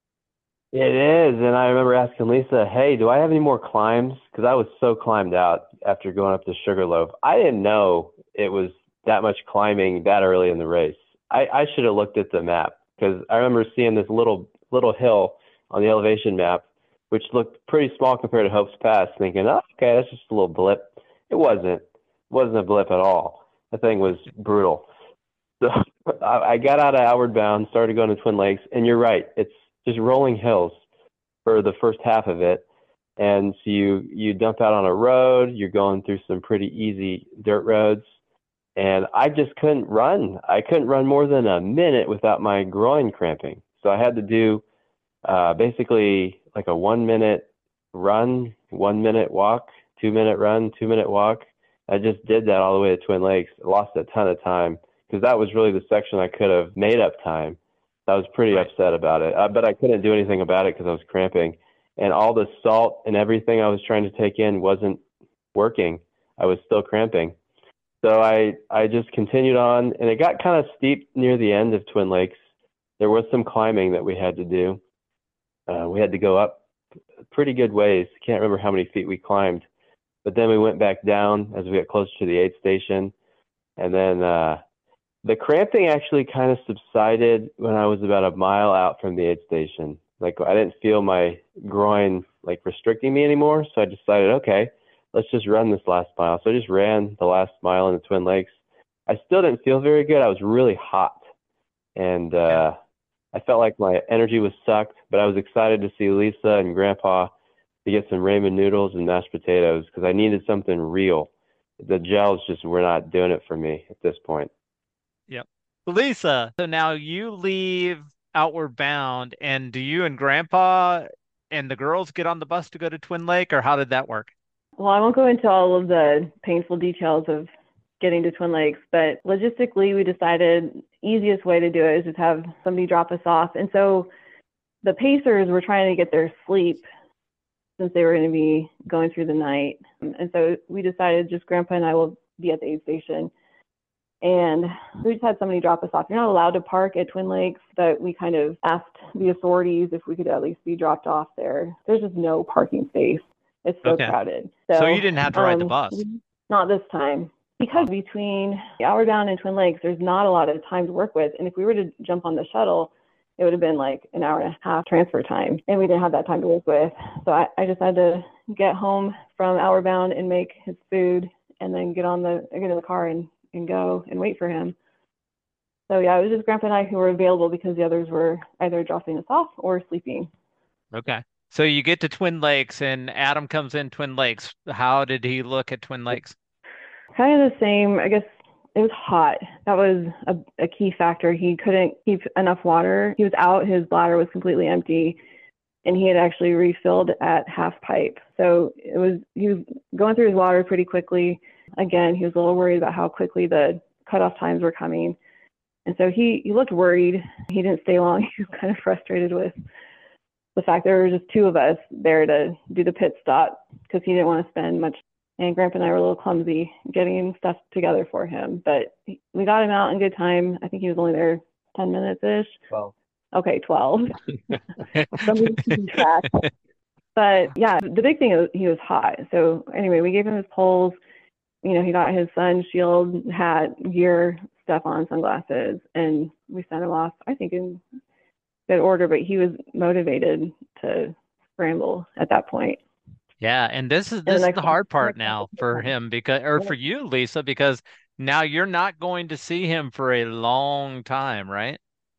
Speaker 2: it is, and I remember asking Lisa, "Hey, do I have any more climbs?" Because I was so climbed out after going up to Sugarloaf. I didn't know it was that much climbing that early in the race. I, I should have looked at the map because I remember seeing this little little hill on the elevation map, which looked pretty small compared to Hope's Pass. Thinking, "Oh, okay, that's just a little blip." It wasn't. It wasn't a blip at all. The thing was brutal. So I, I got out of Outward Bound, started going to Twin Lakes, and you're right. It's just rolling hills for the first half of it. And so you you dump out on a road, you're going through some pretty easy dirt roads. And I just couldn't run. I couldn't run more than a minute without my groin cramping. So I had to do uh, basically like a one minute run, one minute walk, two minute run, two minute walk. I just did that all the way to Twin Lakes. I lost a ton of time because that was really the section I could have made up time. I was pretty
Speaker 1: Right.
Speaker 2: upset about it, uh, but I couldn't do anything about it because I was cramping. And all the salt and everything I was trying to take in wasn't working. I was still cramping. So I, I just continued on, and it got kind of steep near the end of Twin Lakes. There was some climbing that we had to do. Uh, we had to go up pretty good ways. Can't remember how many feet we climbed, but then we went back down as we got closer to the aid station. And then uh, the cramping actually kind of subsided when I was about a mile out from the aid station. Like I didn't feel my groin like restricting me anymore. So I decided, okay, let's just run this last mile. So I just ran the last mile in the Twin Lakes. I still didn't feel very good. I was really hot, and uh, I felt like my energy was sucked, but I was excited to see Lisa and Grandpa to get some ramen noodles and mashed potatoes because I needed something real. The gels just were not doing it for me at this point.
Speaker 1: Yep. Lisa, so now you leave Outward Bound, and do you and Grandpa and the girls get on the bus to go to Twin Lake, or how did that work?
Speaker 3: Well, I won't go into all of the painful details of getting to Twin Lakes, but logistically, we decided easiest way to do it is just have somebody drop us off. And so the Pacers were trying to get their sleep since they were going to be going through the night. And so we decided just Grandpa and I will be at the aid station. And we just had somebody drop us off. You're not allowed to park at Twin Lakes, but we kind of asked the authorities if we could at least be dropped off there. There's just no parking space. It's so
Speaker 1: Okay.
Speaker 3: crowded.
Speaker 1: So you didn't have to ride the
Speaker 3: um,
Speaker 1: bus.
Speaker 3: Not this time. Because between Outward Bound and Twin Lakes, there's not a lot of time to work with. And if we were to jump on the shuttle, it would have been like an hour and a half transfer time. And we didn't have that time to work with. So I, I just had to get home from Outward Bound and make his food and then get on the get in the car and, and go and wait for him. So yeah, it was just Grandpa and I who were available because the others were either dropping us off or sleeping.
Speaker 1: Okay. So you get to Twin Lakes, and Adam comes in Twin Lakes. How did he look at Twin Lakes?
Speaker 3: Kind of the same. I guess it was hot. That was a, a key factor. He couldn't keep enough water. He was out. His bladder was completely empty, and he had actually refilled at half pipe. So it was he was going through his water pretty quickly. Again, he was a little worried about how quickly the cutoff times were coming, and so he he looked worried. He didn't stay long. He was kind of frustrated with the fact there were just two of us there to do the pit stop because he didn't want to spend much. And Grandpa and I were a little clumsy getting stuff together for him, but we got him out in good time. I think he was only there ten minutes ish.
Speaker 2: Well,
Speaker 3: Okay, twelve. Somebody's keeping track. But yeah, the big thing is he was hot. So anyway, we gave him his poles. You know, he got his sun shield, hat, gear, stuff on, sunglasses, and we sent him off, I think, in good order, but he was motivated to scramble at that point.
Speaker 1: Yeah, and this is
Speaker 3: And
Speaker 1: this
Speaker 3: then
Speaker 1: is
Speaker 3: I
Speaker 1: the hard part now for him because or for you, Lisa, because now you're not going to see him for a long time, right?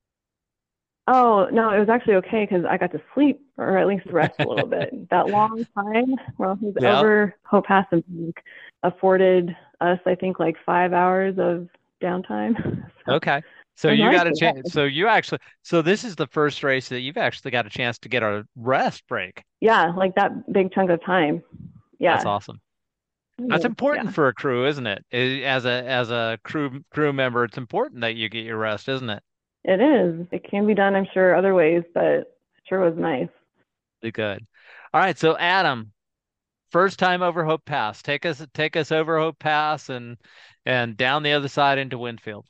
Speaker 3: Oh, no, it was actually okay because I got to sleep or at least rest a little bit. That long time while he's
Speaker 1: Yeah.
Speaker 3: over Hope Pass and Peak afforded us, I think, like five hours of downtime. So
Speaker 1: Okay. So
Speaker 3: it was
Speaker 1: you
Speaker 3: nice
Speaker 1: got a
Speaker 3: to
Speaker 1: chance.
Speaker 3: rest.
Speaker 1: So you actually, so this is the first race that you've actually got a chance to get a rest break.
Speaker 3: Yeah, like that big chunk of time.
Speaker 1: That's
Speaker 3: Yeah.
Speaker 1: awesome. That's important
Speaker 3: Yeah,
Speaker 1: for a crew, isn't it? I- As a as a crew crew member, it's important that you get your rest, isn't it?
Speaker 3: it is. It can be done, I'm sure, other ways, but it sure was nice.
Speaker 1: Be good. All right. So Adam, first time over Hope Pass. Take us take us over Hope Pass and and down the other side into Winfield.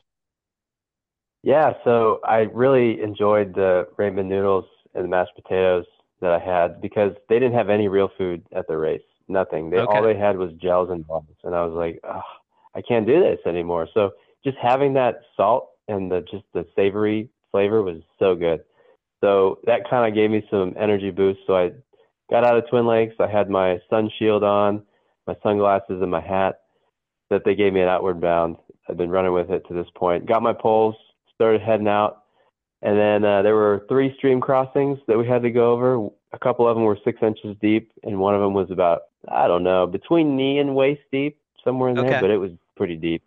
Speaker 2: Yeah, so I really enjoyed the ramen noodles and the mashed potatoes that I had because they didn't have any real food at the race. Nothing. They all
Speaker 1: Okay.
Speaker 2: they had was gels and balls, and I was like, oh, I can't do this anymore. So just having that salt and the just the savory flavor was so good. So that kind of gave me some energy boost. So I got out of Twin Lakes. I had my sun shield on, my sunglasses, and my hat that they gave me an Outward Bound. I've been running with it to this point. Got my poles, started heading out, and then uh, there were three stream crossings that we had to go over. A couple of them were six inches deep, and one of them was about, I don't know, between knee and waist deep, somewhere in there,
Speaker 1: Okay.
Speaker 2: but it was pretty deep.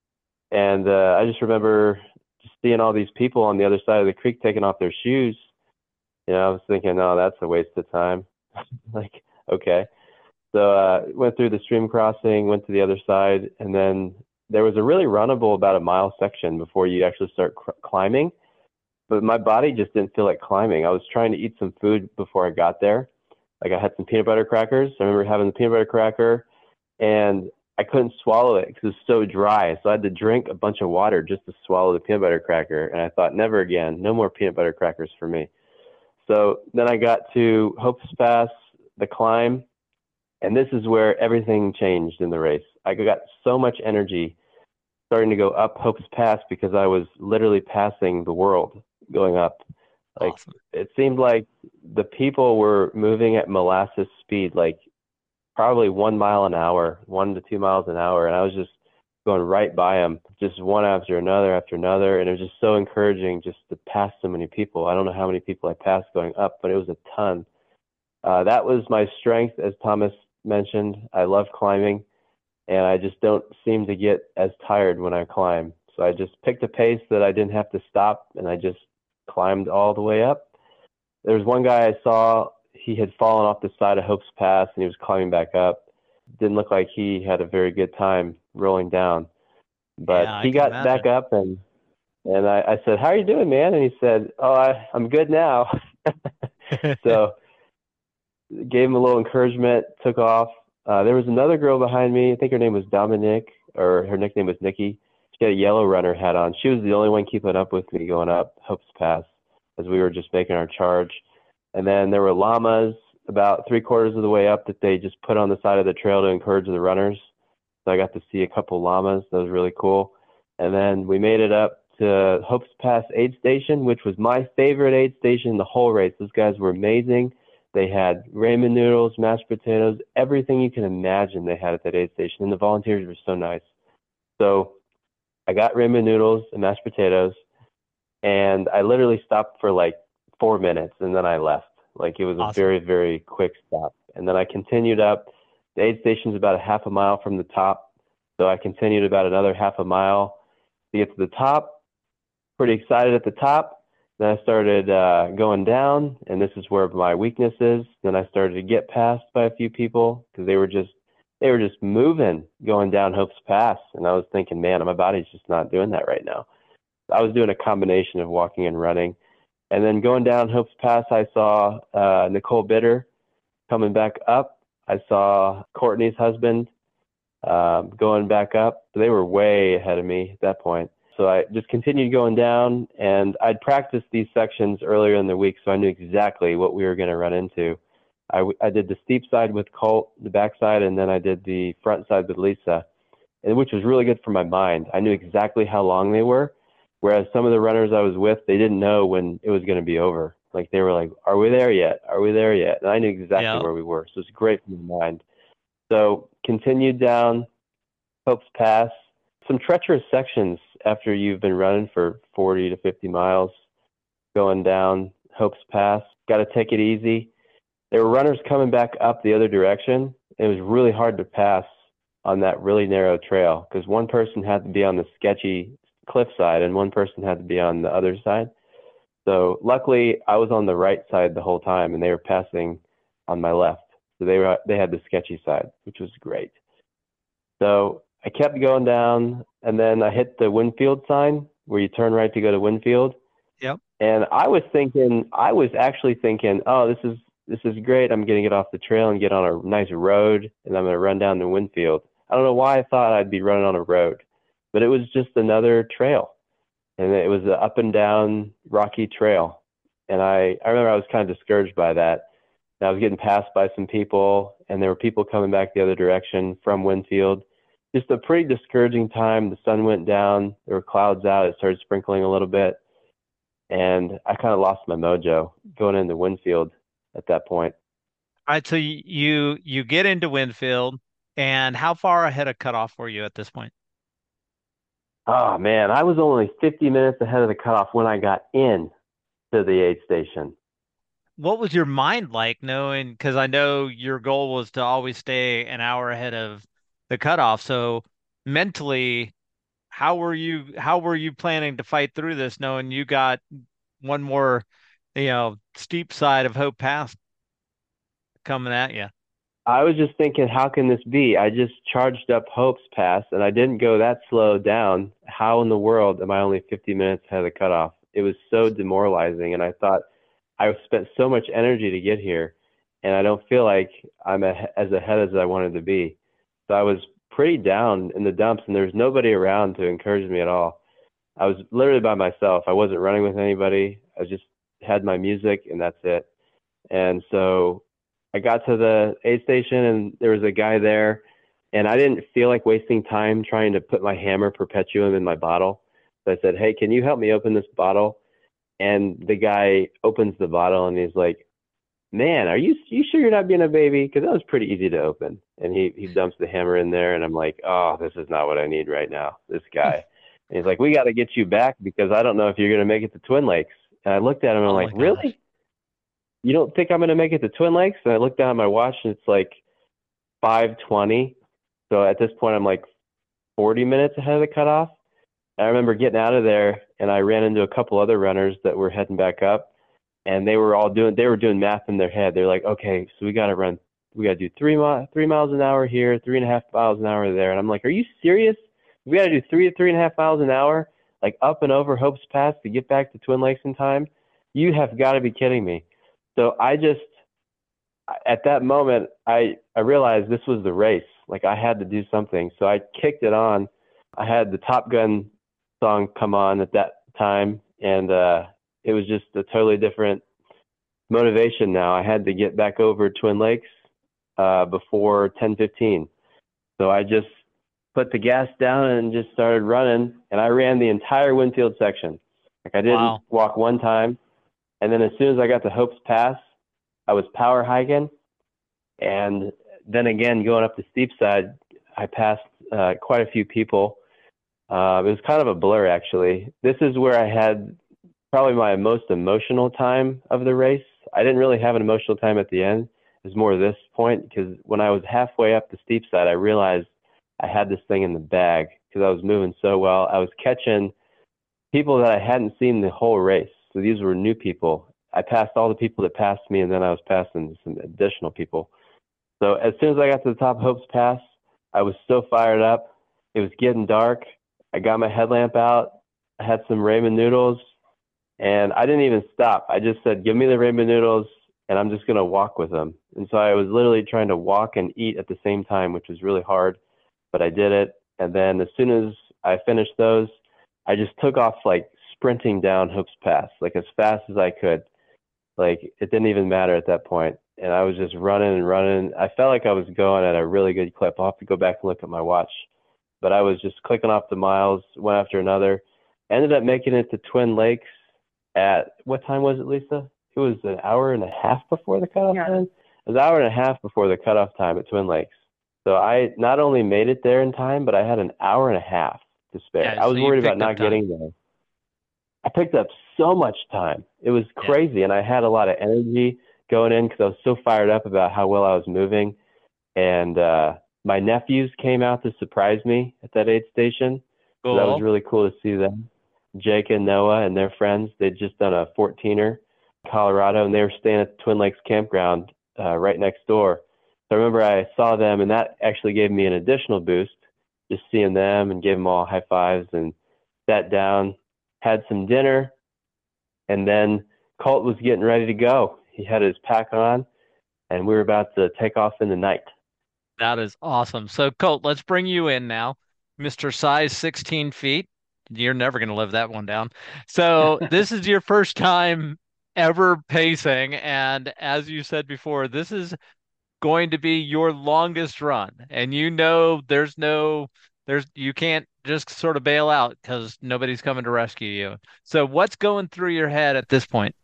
Speaker 2: And uh, I just remember just seeing all these people on the other side of the creek taking off their shoes. You know, I was thinking, oh, that's a waste of time. Like, okay. So uh, went through the stream crossing, went to the other side, and then there was a really runnable about a mile section before you actually start cr- climbing. But my body just didn't feel like climbing. I was trying to eat some food before I got there. Like I had some peanut butter crackers. I remember having the peanut butter cracker, and I couldn't swallow it because it was so dry. So I had to drink a bunch of water just to swallow the peanut butter cracker. And I thought, never again, no more peanut butter crackers for me. So then I got to Hope's Pass, the climb, and this is where everything changed in the race. I got so much energy starting to go up Hope's Pass because I was literally passing the world going up. Like
Speaker 1: Awesome.
Speaker 2: it seemed like the people were moving at molasses speed, like probably one mile an hour, one to two miles an hour, and I was just going right by them, just one after another after another, and it was just so encouraging just to pass so many people. I don't know how many people I passed going up, but it was a ton. Uh, that was my strength, as Thomas mentioned. I love climbing, and I just don't seem to get as tired when I climb. So I just picked a pace that I didn't have to stop, and I just climbed all the way up. There was one guy I saw, he had fallen off the side of Hope's Pass, and he was climbing back up. Didn't look like he had a very good time rolling down. But
Speaker 1: Yeah, I
Speaker 2: he
Speaker 1: can
Speaker 2: got
Speaker 1: imagine.
Speaker 2: back up, and and I, I said, how are you doing, man? And he said, oh, I, I'm good now. So gave him a little encouragement, took off. Uh, there was another girl behind me. I think her name was Dominique, or her nickname was Nikki. She had a yellow runner hat on. She was the only one keeping up with me going up Hope's Pass as we were just making our charge. And then there were llamas about three quarters of the way up that they just put on the side of the trail to encourage the runners. So I got to see a couple llamas. That was really cool. And then we made it up to Hope's Pass aid station, which was my favorite aid station in the whole race. Those guys were amazing. They had ramen noodles, mashed potatoes, everything you can imagine they had at that aid station. And the volunteers were so nice. So I got ramen noodles and mashed potatoes, and I literally stopped for like four minutes, and then I left. Like it was
Speaker 1: Awesome.
Speaker 2: a very, very quick stop. And then I continued up. The aid station's about a half a mile from the top. So I continued about another half a mile to get to the top. Pretty excited at the top. Then I started uh, going down, and this is where my weakness is. Then I started to get passed by a few people because they were just they were just moving going down Hope's Pass, and I was thinking, man, my body's just not doing that right now. I was doing a combination of walking and running, and then going down Hope's Pass, I saw uh, Nicole Bitter coming back up. I saw Courtney's husband um, going back up. They were way ahead of me at that point. So I just continued going down, and I'd practiced these sections earlier in the week, so I knew exactly what we were going to run into. I, w- I did the steep side with Colt, the back side, and then I did the front side with Lisa, and which was really good for my mind. I knew exactly how long they were, whereas some of the runners I was with, they didn't know when it was going to be over. Like they were like, "Are we there yet? Are we there yet?" And I knew exactly
Speaker 1: Yeah.
Speaker 2: where we were, so it's great for my mind. So continued down Hope's Pass, some treacherous sections after you've been running for forty to fifty miles, going down Hope's Pass. Got to take it easy. There were runners coming back up the other direction. It was really hard to pass on that really narrow trail because one person had to be on the sketchy cliff side and one person had to be on the other side. So luckily I was on the right side the whole time and they were passing on my left. So they were they had the sketchy side, which was great. So I kept going down and then I hit the Winfield sign where you turn right to go to Winfield.
Speaker 1: Yep.
Speaker 2: And I was thinking, I was actually thinking, oh, this is this is great. I'm going to get off the trail and get on a nice road, and I'm going to run down to Winfield. I don't know why I thought I'd be running on a road, but it was just another trail, and it was an up and down rocky trail. And I, I remember I was kind of discouraged by that. And I was getting passed by some people, and there were people coming back the other direction from Winfield. Just a pretty discouraging time. The sun went down. There were clouds out. It started sprinkling a little bit. And I kind of lost my mojo going into Winfield at that point.
Speaker 1: All right, so y- you you get into Winfield, and how far ahead of cutoff were you at this point?
Speaker 2: Oh, man, I was only fifty minutes ahead of the cutoff when I got in to the aid station.
Speaker 1: What was your mind like knowing, because I know your goal was to always stay an hour ahead of the cutoff. So mentally, how were you how were you planning to fight through this knowing you got one more, you know, steep side of Hope Pass coming at you?
Speaker 2: I was just thinking, how can this be? I just charged up Hope's Pass and I didn't go that slow down. How in the world am I only fifty minutes ahead of the cutoff? It was so demoralizing. And I thought I spent so much energy to get here and I don't feel like I'm a, as ahead as I wanted to be. So I was pretty down in the dumps and there was nobody around to encourage me at all. I was literally by myself. I wasn't running with anybody. I just had my music and that's it. And so I got to the aid station and there was a guy there and I didn't feel like wasting time trying to put my hammer perpetuum in my bottle. So I said, "Hey, can you help me open this bottle?" And the guy opens the bottle and he's like, "Man, are you you sure you're not being a baby? Because that was pretty easy to open." And he, he dumps the hammer in there and I'm like, "Oh, this is not what I need right now, this guy." And he's like, "We got to get you back because I don't know if you're going to make it to Twin Lakes." And I looked at him and I'm
Speaker 1: Oh
Speaker 2: like,
Speaker 1: my gosh.
Speaker 2: "Really? You don't think I'm going to make it to Twin Lakes?" And I looked down at my watch and it's like five twenty. So at this point, I'm like forty minutes ahead of the cutoff. I remember getting out of there and I ran into a couple other runners that were heading back up and they were all doing, they were doing math in their head. They're like, "Okay, so we got to run, we got to do three, mi- three miles an hour here, three and a half miles an hour there." And I'm like, "Are you serious? We got to do three, three and a half miles an hour, like up and over Hope's Pass to get back to Twin Lakes in time? You have got to be kidding me." So I just, at that moment, I, I realized this was the race. Like I had to do something. So I kicked it on. I had the Top Gun song come on at that time. And uh, it was just a totally different motivation now. I had to get back over Twin Lakes uh, before ten fifteen. So I just put the gas down and just started running. And I ran the entire Winfield section. Like I didn't
Speaker 1: Wow.
Speaker 2: walk one time. And then as soon as I got to Hope's Pass, I was power hiking. And then again, going up the steep side, I passed uh, quite a few people. Uh, it was kind of a blur, actually. This is where I had probably my most emotional time of the race. I didn't really have an emotional time at the end. It was more this point because when I was halfway up the steep side, I realized I had this thing in the bag because I was moving so well. I was catching people that I hadn't seen the whole race. So these were new people. I passed all the people that passed me, and then I was passing some additional people. So as soon as I got to the top of Hope's Pass, I was so fired up. It was getting dark. I got my headlamp out. I had some ramen noodles, and I didn't even stop. I just said, "Give me the ramen noodles, and I'm just going to walk with them." And so I was literally trying to walk and eat at the same time, which was really hard, but I did it. And then as soon as I finished those, I just took off like sprinting down Hope's Pass, like as fast as I could. Like it didn't even matter at that point. and I was just running and running. I felt like I was going at a really good clip. I'll have to go back and look at my watch. But I was just clicking off the miles one after another. Ended up making it to Twin Lakes at, what time was it, Lisa? It was an hour and a half before the cutoff
Speaker 3: Yeah.
Speaker 2: time. It was an hour and a half before the cutoff time at Twin Lakes. So I not only made it there in time, but I had an hour and a half to spare.
Speaker 1: Yeah,
Speaker 2: I
Speaker 1: so
Speaker 2: was
Speaker 1: you
Speaker 2: worried about
Speaker 1: picked up
Speaker 2: not
Speaker 1: time.
Speaker 2: getting there. I picked up so much time. It was
Speaker 1: Yeah.
Speaker 2: crazy, and I had a lot of energy going in because I was so fired up about how well I was moving. And uh, my nephews came out to surprise me at that aid station. So that was
Speaker 1: Cool.
Speaker 2: really cool to see them. Jake and Noah and their friends, they'd just done a fourteener in Colorado, and they were staying at the Twin Lakes campground uh, right next door. So I remember I saw them, and that actually gave me an additional boost, just seeing them and gave them all high fives and sat down, had some dinner, and then Colt was getting ready to go. He had his pack on, and we were about to take off in the night.
Speaker 1: That is awesome. So, Colt, let's bring you in now. Mister Size sixteen feet. You're never going to live that one down. So, this is your first time ever pacing. And as you said before, this is going to be your longest run. And you know, there's no, there's, you can't just sort of bail out because nobody's coming to rescue you. So, what's going through your head at this point?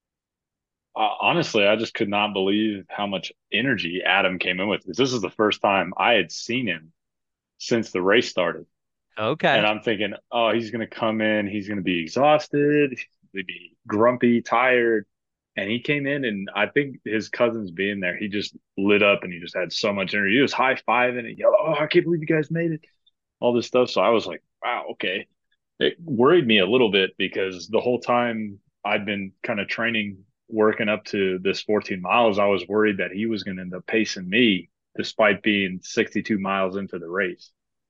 Speaker 6: Uh, honestly, I just could not believe how much energy Adam came in with. Because this is the first time I had seen him since the race started. And
Speaker 1: Okay.
Speaker 6: I'm thinking, oh, he's going to come in, he's going to be exhausted, he's going to be grumpy, tired. And he came in, and I think his cousins being there, he just lit up and he just had so much energy. He was high fiving and yelling, oh, I can't believe you guys made it, all this stuff. So I was like, wow, okay. It worried me a little bit because the whole time I'd been kind of training, working up to this fourteen miles, I was worried that he was going to end up pacing me despite being sixty-two miles into the race.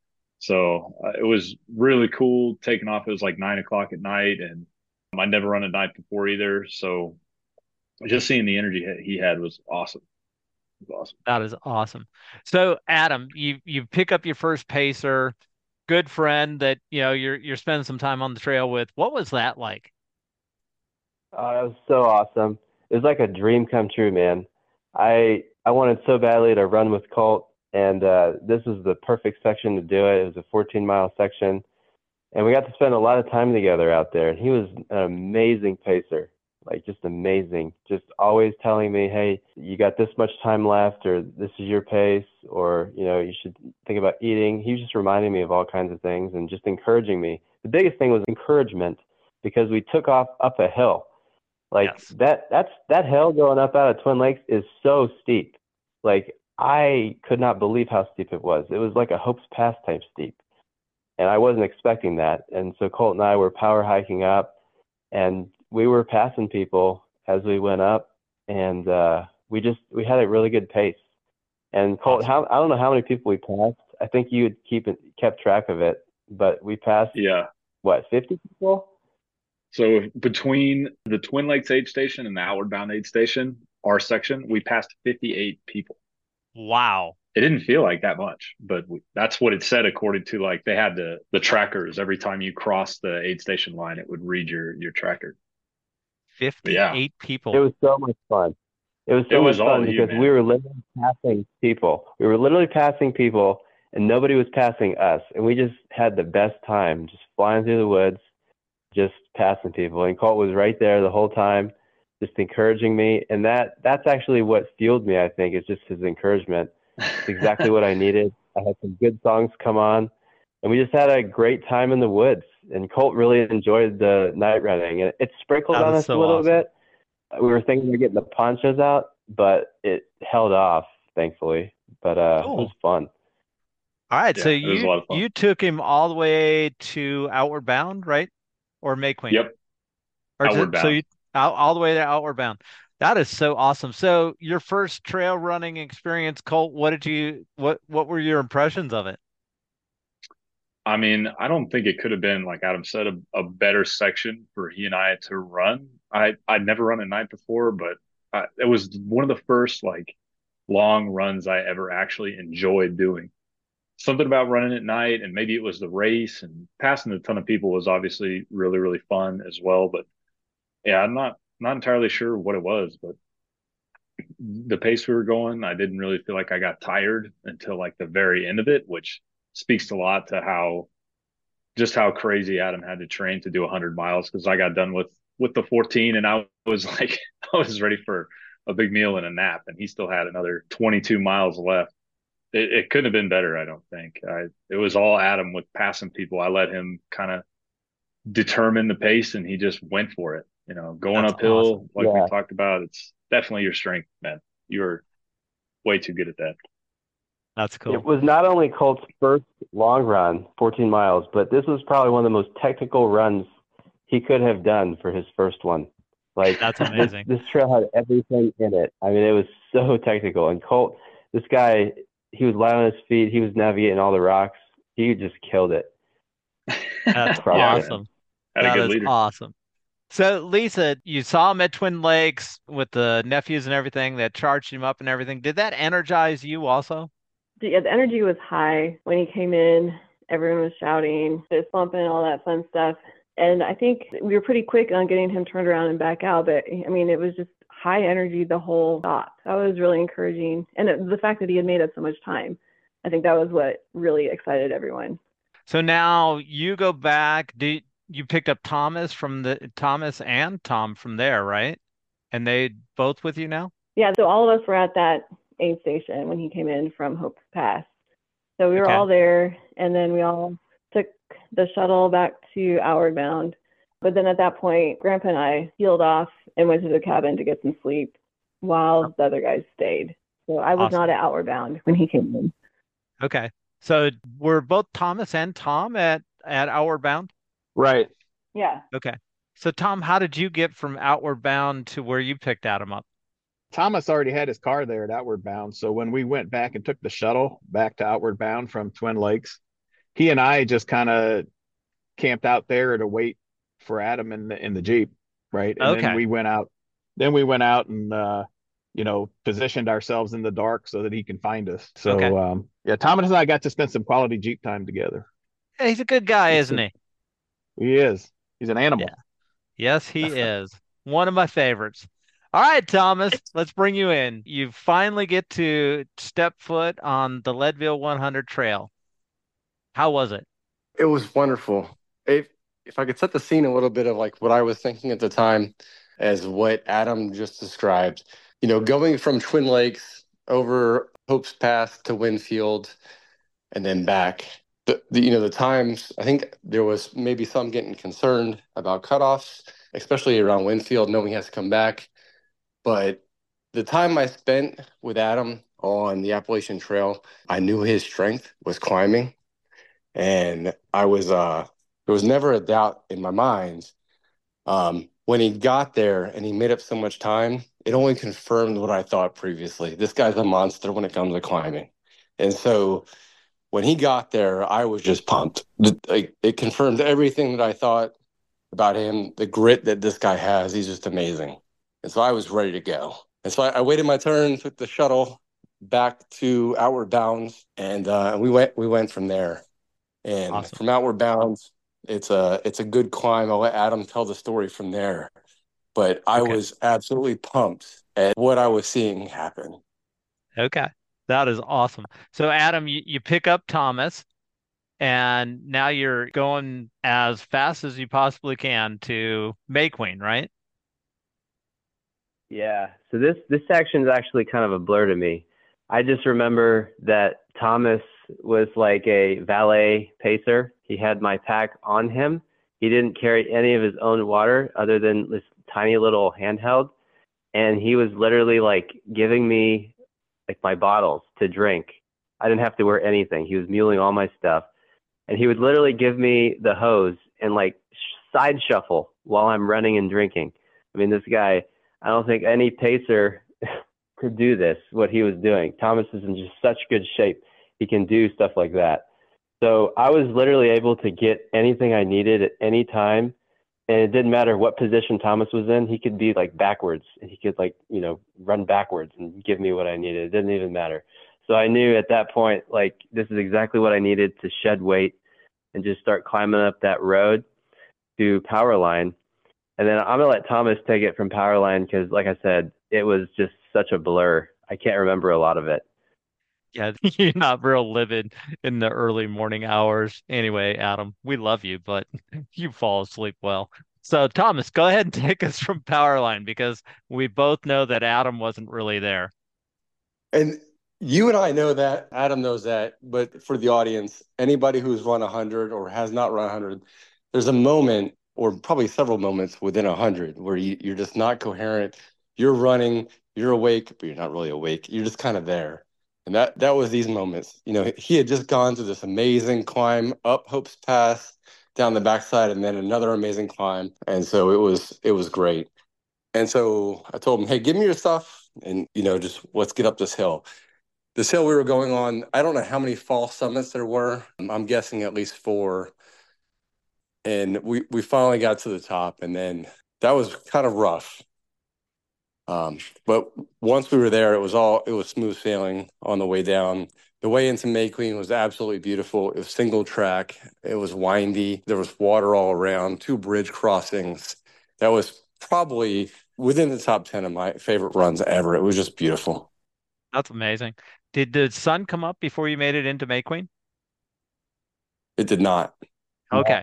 Speaker 6: So uh, it was really cool taking off. It was like nine o'clock at night, and I never run at night before either. So just seeing the energy he had was awesome. It was awesome.
Speaker 1: That is awesome. So, Adam, you you pick up your first pacer, good friend that you know you're you're spending some time on the trail with. What was that like?
Speaker 2: Oh, it was so awesome. It was like a dream come true, man. I I wanted so badly to run with Colt, and uh, this was the perfect section to do it. It was a fourteen mile section, and we got to spend a lot of time together out there. And he was an amazing pacer, like just amazing. Just always telling me, "Hey, you got this much time left, or this is your pace, or you know, you should think about eating." He was just reminding me of all kinds of things and just encouraging me. The biggest thing was encouragement because we took off up a hill. Like
Speaker 1: Yes.
Speaker 2: that that's that hill going up out of Twin Lakes is so steep. Like I could not believe how steep it was. It was like a Hope's Pass type steep. And I wasn't expecting that. And so Colt and I were power hiking up, and we were passing people as we went up, and uh we just we had a really good pace. And Colt,
Speaker 1: Awesome.
Speaker 2: how I don't know how many people we passed. I think you had keep it, kept track of it, but we passed
Speaker 6: Yeah.
Speaker 2: what, fifty people?
Speaker 6: So between the Twin Lakes aid station and the Outward Bound aid station, our section, we passed fifty-eight people.
Speaker 1: Wow.
Speaker 6: It didn't feel like that much, but we, that's what it said according to like they had the the trackers. Every time you crossed the aid station line, it would read your your tracker. But yeah,
Speaker 1: fifty-eight
Speaker 2: It
Speaker 1: people.
Speaker 2: was so much fun. It was
Speaker 6: it
Speaker 2: so
Speaker 6: was
Speaker 2: much
Speaker 6: all
Speaker 2: fun
Speaker 6: you,
Speaker 2: because we
Speaker 6: man.
Speaker 2: were literally passing people. We were literally passing people, and nobody was passing us. And we just had the best time, just flying through the woods, just passing people. And Colt was right there the whole time, just encouraging me. And that that's actually what fueled me, I think, is just his encouragement. It's exactly what I needed. I had some good songs come on, and we just had a great time in the woods. And Colt really enjoyed the night running. And it sprinkled
Speaker 1: That
Speaker 2: on
Speaker 1: is
Speaker 2: us a
Speaker 1: so
Speaker 2: little
Speaker 1: awesome.
Speaker 2: bit. We were thinking of getting the ponchos out, but it held off, thankfully. But uh, it was
Speaker 1: Cool.
Speaker 2: fun.
Speaker 1: All right. So
Speaker 6: Yeah, it was a
Speaker 1: you
Speaker 6: lot of fun.
Speaker 1: you took him all the way to Outward Bound, right? Or May Queen?
Speaker 6: Yep,
Speaker 1: Or to,
Speaker 6: Outward
Speaker 1: so
Speaker 6: Bound.
Speaker 1: you out all the way to Outward Bound. That is so awesome. So your first trail running experience, Colt, what did you what what were your impressions of it?
Speaker 6: I mean, I don't think it could have been, like Adam said, a, a better section for he and I to run. I I'd never run at night before, but I, it was one of the first like long runs I ever actually enjoyed doing. Something about running at night, and maybe it was the race and passing a ton of people was obviously really, really fun as well. But yeah, I'm not not entirely sure what it was, but the pace we were going. I didn't really feel like I got tired until like the very end of it, which speaks a lot to how just how crazy Adam had to train to do one hundred miles. Because I got done with with the fourteen, and I was like, I was ready for a big meal and a nap, and he still had another twenty-two miles left. It, it couldn't have been better, I don't think. I, it was all Adam with passing people. I let him kind of determine the pace, and he just went for it. You know, going
Speaker 1: That's
Speaker 6: uphill,
Speaker 1: awesome.
Speaker 6: like
Speaker 2: Yeah.
Speaker 6: we talked about, it's definitely your strength, man. You're way too good at that.
Speaker 1: That's cool.
Speaker 2: It was not only Colt's first long run, fourteen miles, but this was probably one of the most technical runs he could have done for his first one. Like
Speaker 1: That's
Speaker 2: this,
Speaker 1: amazing.
Speaker 2: this trail had everything in it. I mean, it was so technical. And Colt, this guy, he was light on his feet. He was navigating all the rocks. He just killed it.
Speaker 1: That's
Speaker 2: Proud of him.
Speaker 1: awesome.
Speaker 6: Had a
Speaker 1: That
Speaker 6: good
Speaker 1: is
Speaker 6: leader.
Speaker 1: awesome. So, Lisa, you saw him at Twin Lakes with the nephews and everything that charged him up and everything. Did that energize you also?
Speaker 3: Yeah, the energy was high when he came in. Everyone was shouting, fist bumping, all that fun stuff. And I think we were pretty quick on getting him turned around and back out. But I mean, it was just high energy the whole stop. That was really encouraging. And it, the fact that he had made up so much time, I think that was what really excited everyone.
Speaker 1: So now you go back. Do you picked up Thomas from the Thomas and Tom from there, right? And they both with you now?
Speaker 3: Yeah, so all of us were at that aid station when he came in from Hope's Pass. So we were
Speaker 1: Okay.
Speaker 3: all there, and then we all took the shuttle back to Outward Bound. But then at that point, Grandpa and I peeled off and went to the cabin to get some sleep while the other guys stayed. So I was
Speaker 1: Awesome.
Speaker 3: not at Outward Bound when he came in.
Speaker 1: Okay. So were both Thomas and Tom at at Outward Bound?
Speaker 5: Right.
Speaker 3: Yeah.
Speaker 1: Okay. So Tom, how did you get from Outward Bound to where you picked Adam up?
Speaker 5: Thomas already had his car there at Outward Bound. So when we went back and took the shuttle back to Outward Bound from Twin Lakes, he and I just kind of camped out there to wait for Adam in the in the Jeep, right? And
Speaker 1: Okay.
Speaker 5: then we went out. Then we went out and uh, you know, positioned ourselves in the dark so that he can find us. So
Speaker 1: Okay.
Speaker 5: um, yeah, Thomas and I got to spend some quality Jeep time together.
Speaker 1: Hey, he's a good guy,
Speaker 5: It's
Speaker 1: isn't
Speaker 5: a-
Speaker 1: he?
Speaker 5: He is. He's an animal.
Speaker 1: Yeah. Yes, he is. One of my favorites. All right, Thomas, let's bring you in. You finally get to step foot on the Leadville one hundred trail. How was it?
Speaker 4: It was wonderful. If if I could set the scene a little bit of like what I was thinking at the time as what Adam just described, you know, going from Twin Lakes over Hope's Pass to Winfield and then back. The, the you know, the times, I think there was maybe some getting concerned about cutoffs, especially around Winfield, knowing he has to come back. But the time I spent with Adam on the Appalachian Trail, I knew his strength was climbing. And I was, uh, there was never a doubt in my mind. Um, when he got there and he made up so much time, it only confirmed what I thought previously. This guy's a monster when it comes to climbing. And so when he got there, I was just pumped. Like, it confirmed everything that I thought about him, the grit that this guy has. He's just amazing. And so I was ready to go. And so I, I waited my turn, took the shuttle back to Outward Bounds, and uh, we went we went from there. And
Speaker 1: Awesome.
Speaker 4: from Outward Bounds, it's a it's a good climb. I'll let Adam tell the story from there. But I
Speaker 1: Okay.
Speaker 4: was absolutely pumped at what I was seeing happen.
Speaker 1: Okay. That is awesome. So, Adam, you, you pick up Thomas, and now you're going as fast as you possibly can to Mayqueen, right?
Speaker 2: Yeah. So this this section is actually kind of a blur to me. I just remember that Thomas was like a valet pacer. He had my pack on him. He didn't carry any of his own water other than this tiny little handheld. And he was literally like giving me like my bottles to drink. I didn't have to wear anything. He was muling all my stuff. And he would literally give me the hose and like side shuffle while I'm running and drinking. I mean, this guy, I don't think any pacer could do this, what he was doing. Thomas is in just such good shape. He can do stuff like that. So I was literally able to get anything I needed at any time. And it didn't matter what position Thomas was in. He could be like backwards. He could like, you know, run backwards and give me what I needed. It didn't even matter. So I knew at that point, like, this is exactly what I needed to shed weight and just start climbing up that road to Powerline. And then I'm going to let Thomas take it from Powerline because, like I said, it was just such a blur. I can't remember a lot of it.
Speaker 1: Yeah, you're not real livid in the early morning hours. Anyway, Adam, we love you, but you fall asleep well. So, Thomas, go ahead and take us from Powerline because we both know that Adam wasn't really there.
Speaker 4: And you and I know that, Adam knows that, but for the audience, anybody who's run one hundred or has not run one hundred, there's a moment or probably several moments within one hundred where you, you're just not coherent. You're running, you're awake, but you're not really awake. You're just kind of there. And that that was these moments. You know, he had just gone through this amazing climb up Hope's Pass, down the backside, and then another amazing climb. And so it was it was great. And so I told him, hey, give me your stuff and, you know, just let's get up this hill. This hill we were going on, I don't know how many false summits there were. I'm guessing at least four. And we, we finally got to the top, and then that was kind of rough. Um, but once we were there, it was all, it was smooth sailing on the way down. The way into May Queen was absolutely beautiful. It was single track. It was windy. There was water all around, two bridge crossings. That was probably within the top ten of my favorite runs ever. It was just beautiful.
Speaker 1: That's amazing. Did the sun come up before you made it into May Queen?
Speaker 4: It did not.
Speaker 1: Okay.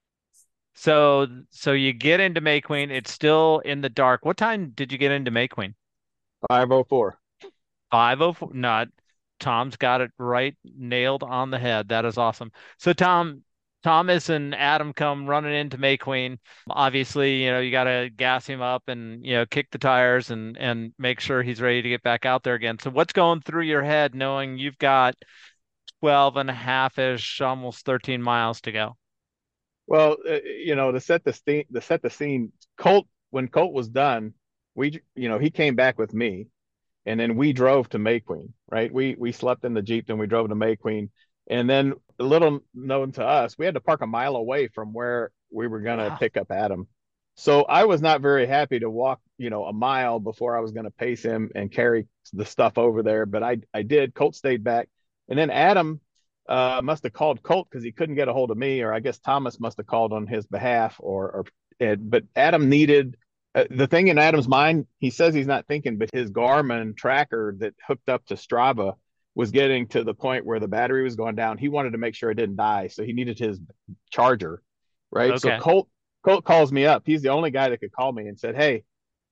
Speaker 1: So so you get into May Queen, it's still in the dark. What time did you get into May Queen?
Speaker 5: five oh four.
Speaker 1: five oh four. Not Tom's got it right nailed on the head. That is awesome. So Tom, Thomas and Adam come running into May Queen. Obviously, you know, you got to gas him up and, you know, kick the tires and and make sure he's ready to get back out there again. So what's going through your head knowing you've got twelve and a half-ish, almost thirteen miles to go?
Speaker 5: Well, uh, you know, to set the scene, to set the scene, Colt, when Colt was done, we, you know, he came back with me, and then we drove to May Queen, right? We we slept in the Jeep, then we drove to May Queen, and then a little known to us, we had to park a mile away from where we were gonna
Speaker 1: Wow.
Speaker 5: pick up Adam. So I was not very happy to walk, you know, a mile before I was gonna pace him and carry the stuff over there, but I I did. Colt stayed back, and then Adam uh, must have called Colt because he couldn't get a hold of me, or I guess Thomas must have called on his behalf, or, or it, but Adam needed uh, the thing in Adam's mind. He says he's not thinking, but his Garmin tracker that hooked up to Strava was getting to the point where the battery was going down. He wanted to make sure it didn't die, so he needed his charger, right? So
Speaker 1: Okay.
Speaker 5: Colt Colt calls me up. He's the only guy that could call me and said, "Hey,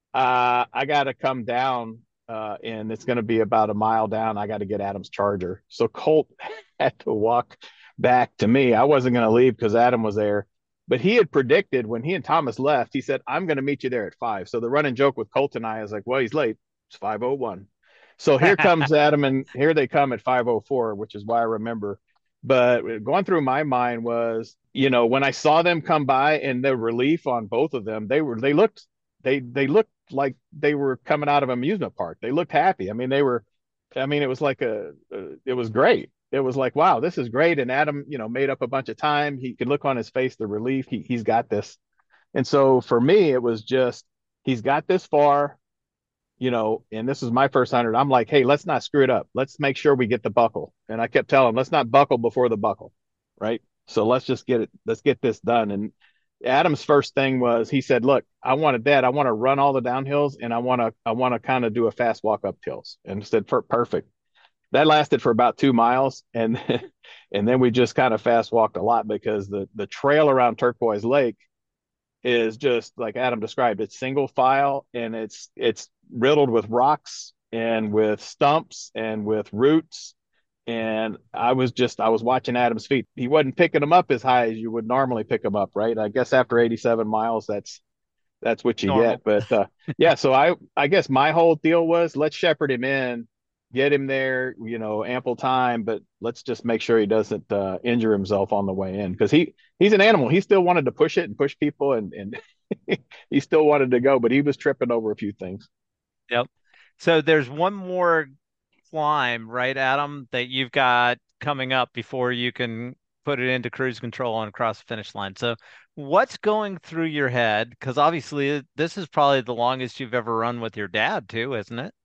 Speaker 5: uh, I got to come down, uh, and it's going to be about a mile down. I got to get Adam's charger." So Colt had to walk back to me. I wasn't going to leave because Adam was there, but he had predicted when he and Thomas left, he said, "I'm going to meet you there at five." So the running joke with Colt and I is like, well, he's late. It's five oh one. So here comes Adam, and here they come at five oh four, which is why I remember. But going through my mind was, you know, when I saw them come by and the relief on both of them, they were, they looked, they, they looked like they were coming out of an amusement park. They looked happy. I mean, they were, I mean, it was like a, a it was great. It was like, wow, this is great. And Adam, you know, made up a bunch of time. He could look on his face, the relief. He, he's got this. And so for me, it was just, he's got this far, you know, and this is my first hundred. I'm like, hey, let's not screw it up. Let's make sure we get the buckle. And I kept telling him, let's not buckle before the buckle. Right. So let's just get it. Let's get this done. And Adam's first thing was, he said, look, I wanted that. I want to run all the downhills, and I want to, I want to kind of do a fast walk up hills. And I said, perfect. That lasted for about two miles. And, and then we just kind of fast walked a lot because the, the trail around Turquoise Lake is just like Adam described. It's single file, and it's, it's riddled with rocks and with stumps and with roots. And I was just, I was watching Adam's feet. He wasn't picking them up as high as you would normally pick them up, right? I guess after eighty-seven miles, that's, that's what you
Speaker 1: Normal.
Speaker 5: get. But uh, yeah, so I, I guess my whole deal was, let's shepherd him in, get him there, you know, ample time, but let's just make sure he doesn't uh, injure himself on the way in. Cause he, he's an animal. He still wanted to push it and push people, and, and he still wanted to go, but he was tripping over a few things.
Speaker 1: Yep. So there's one more climb, right, Adam, that you've got coming up before you can put it into cruise control and cross the finish line. So what's going through your head? Because obviously this is probably the longest you've ever run with your dad too, isn't it?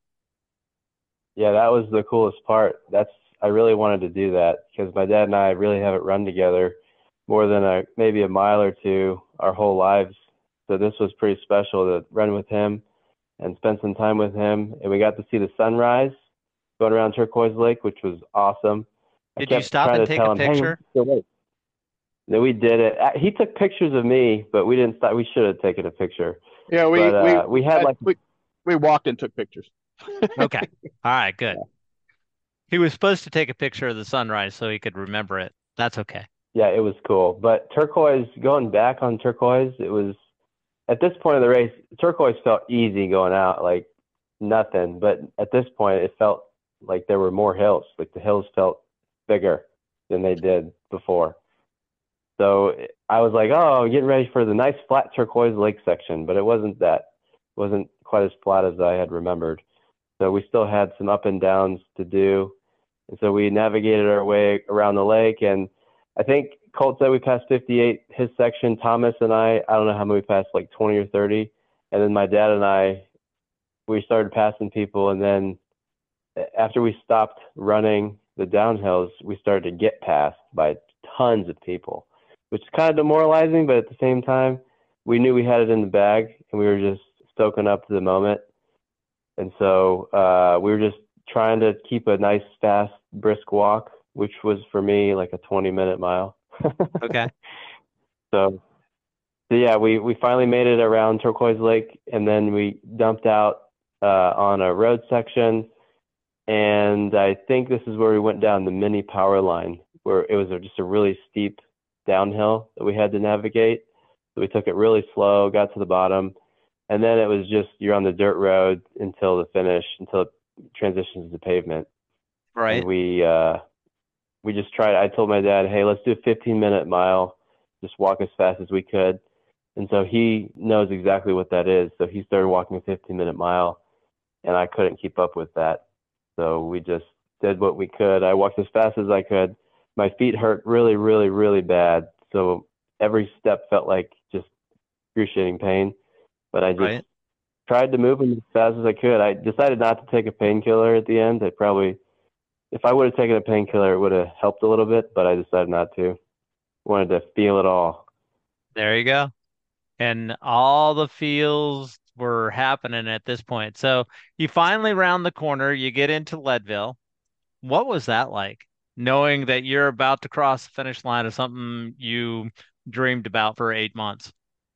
Speaker 2: Yeah, that was the coolest part. That's I really wanted to do that because my dad and I really haven't run together more than a maybe a mile or two our whole lives. So this was pretty special to run with him. and spent some time with him. And we got to see the sunrise going around Turquoise Lake, which was awesome. I
Speaker 1: Did you
Speaker 2: kept
Speaker 1: stop
Speaker 2: trying
Speaker 1: and
Speaker 2: to
Speaker 1: take
Speaker 2: tell
Speaker 1: a
Speaker 2: him, hey,
Speaker 1: picture?
Speaker 2: still wait. No, we did it. Uh, He took pictures of me, but we didn't stop. We should have taken a picture.
Speaker 5: Yeah, we
Speaker 2: But
Speaker 5: we
Speaker 2: uh, we had
Speaker 5: I,
Speaker 2: like,
Speaker 5: we we walked and took pictures.
Speaker 1: Okay. All right, good. He was supposed to take a picture of the sunrise so he could remember it. That's okay.
Speaker 2: yeah, it was cool. But Turquoise, going back on Turquoise, it was at this point of the race, Turquoise felt easy going out, like nothing. But at this point, it felt like there were more hills. Like the hills felt bigger than they did before. So I was like, oh, I'm getting ready for the nice flat Turquoise Lake section, but it wasn't that. It wasn't quite as flat as I had remembered. So we still had some up and downs to do. And so we navigated our way around the lake. And I think Colt said we passed fifty-eight, his section. Thomas and I, I don't know how many we passed, like twenty or thirty. And then my dad and I, we started passing people. And then after we stopped running the downhills, we started to get passed by tons of people, which is kind of demoralizing. But at the same time, we knew we had it in the bag and we were just soaking up to the moment. And so uh, we were just trying to keep a nice, fast, brisk walk, which was for me like a twenty minute mile.
Speaker 1: Okay.
Speaker 2: So, so yeah, we, we finally made it around Turquoise Lake, and then we dumped out uh, on a road section. And I think this is where we went down the mini power line, where it was a, just a really steep downhill that we had to navigate. So we took it really slow, got to the bottom, and then it was just you're on the dirt road until the finish, until it transitions to pavement.
Speaker 1: Right.
Speaker 2: And we uh, we just tried. I told my dad, hey, let's do a fifteen minute mile, just walk as fast as we could. And so he knows exactly what that is. So he started walking a fifteen minute mile, and I couldn't keep up with that. So we just did what we could. I walked as fast as I could. My feet hurt really, really, really bad. So every step felt like just excruciating pain. But I just
Speaker 1: Right.
Speaker 2: tried to move them as fast as I could. I decided not to take a painkiller at the end. I probably, if I would have taken a painkiller, it would have helped a little bit, but I decided not to. Wanted to feel it all.
Speaker 1: There you go. And all the feels were happening at this point. So you finally round the corner, you get into Leadville. What was that like? Knowing that you're about to cross the finish line of something you dreamed about for eight months.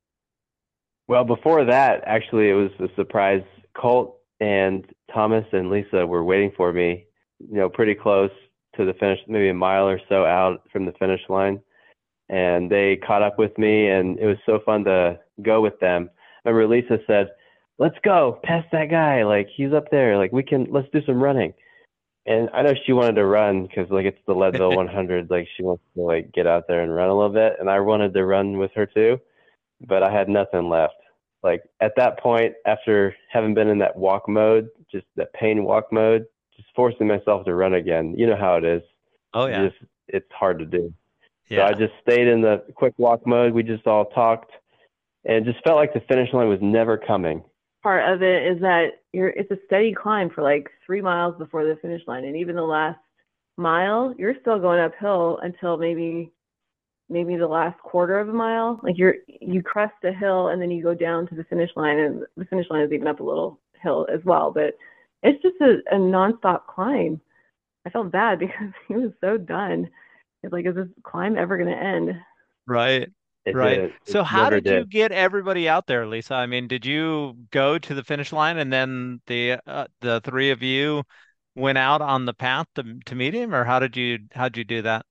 Speaker 2: Well, before that, actually, it was a surprise. Colt and Thomas and Lisa were waiting for me, you know, pretty close to the finish, maybe a mile or so out from the finish line. And they caught up with me, and it was so fun to go with them. I remember Lisa said, let's go past that guy. Like, he's up there. Like, we can, let's do some running. And I know she wanted to run because, like, it's the Leadville one hundred. Like, she wants to, like, get out there and run a little bit. And I wanted to run with her, too. But I had nothing left. Like, at that point, after having been in that walk mode, just that pain walk mode, just forcing myself to run again. You know how it is.
Speaker 1: Oh, yeah.
Speaker 2: Just, it's hard to do.
Speaker 1: Yeah.
Speaker 2: So I just stayed in the quick walk mode. We just all talked, and it just felt like the finish line was never coming.
Speaker 3: Part of it is that you're it's a steady climb for like three miles before the finish line, and even the last mile, you're still going uphill until maybe maybe the last quarter of a mile. Like you're you crest a hill and then you go down to the finish line, and the finish line is even up a little hill as well. But it's just a, a nonstop climb. I felt bad because he was so done. It's like, is this climb ever going to end?
Speaker 1: Right.
Speaker 2: It
Speaker 1: Right.
Speaker 2: did. It
Speaker 1: So how
Speaker 2: never
Speaker 1: did you
Speaker 2: did.
Speaker 1: get everybody out there, Lisa? I mean, did you go to the finish line and then the uh, the three of you went out on the path to to meet him, or how did you how did you do that?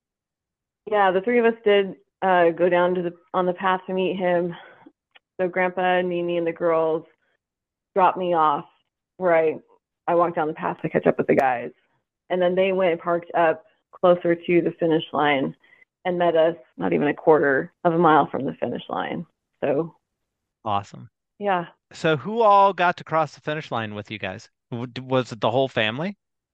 Speaker 3: Yeah, the three of us did uh, go down to the on the path to meet him. So Grandpa and Mimi and the girls dropped me off where I I walked down the path to catch up with the guys, and then they went and parked up closer to the finish line and met us not even a quarter of a mile from the finish line. So
Speaker 1: Awesome.
Speaker 3: yeah,
Speaker 1: So who all got to cross the finish line with you guys? W- Was it the whole family?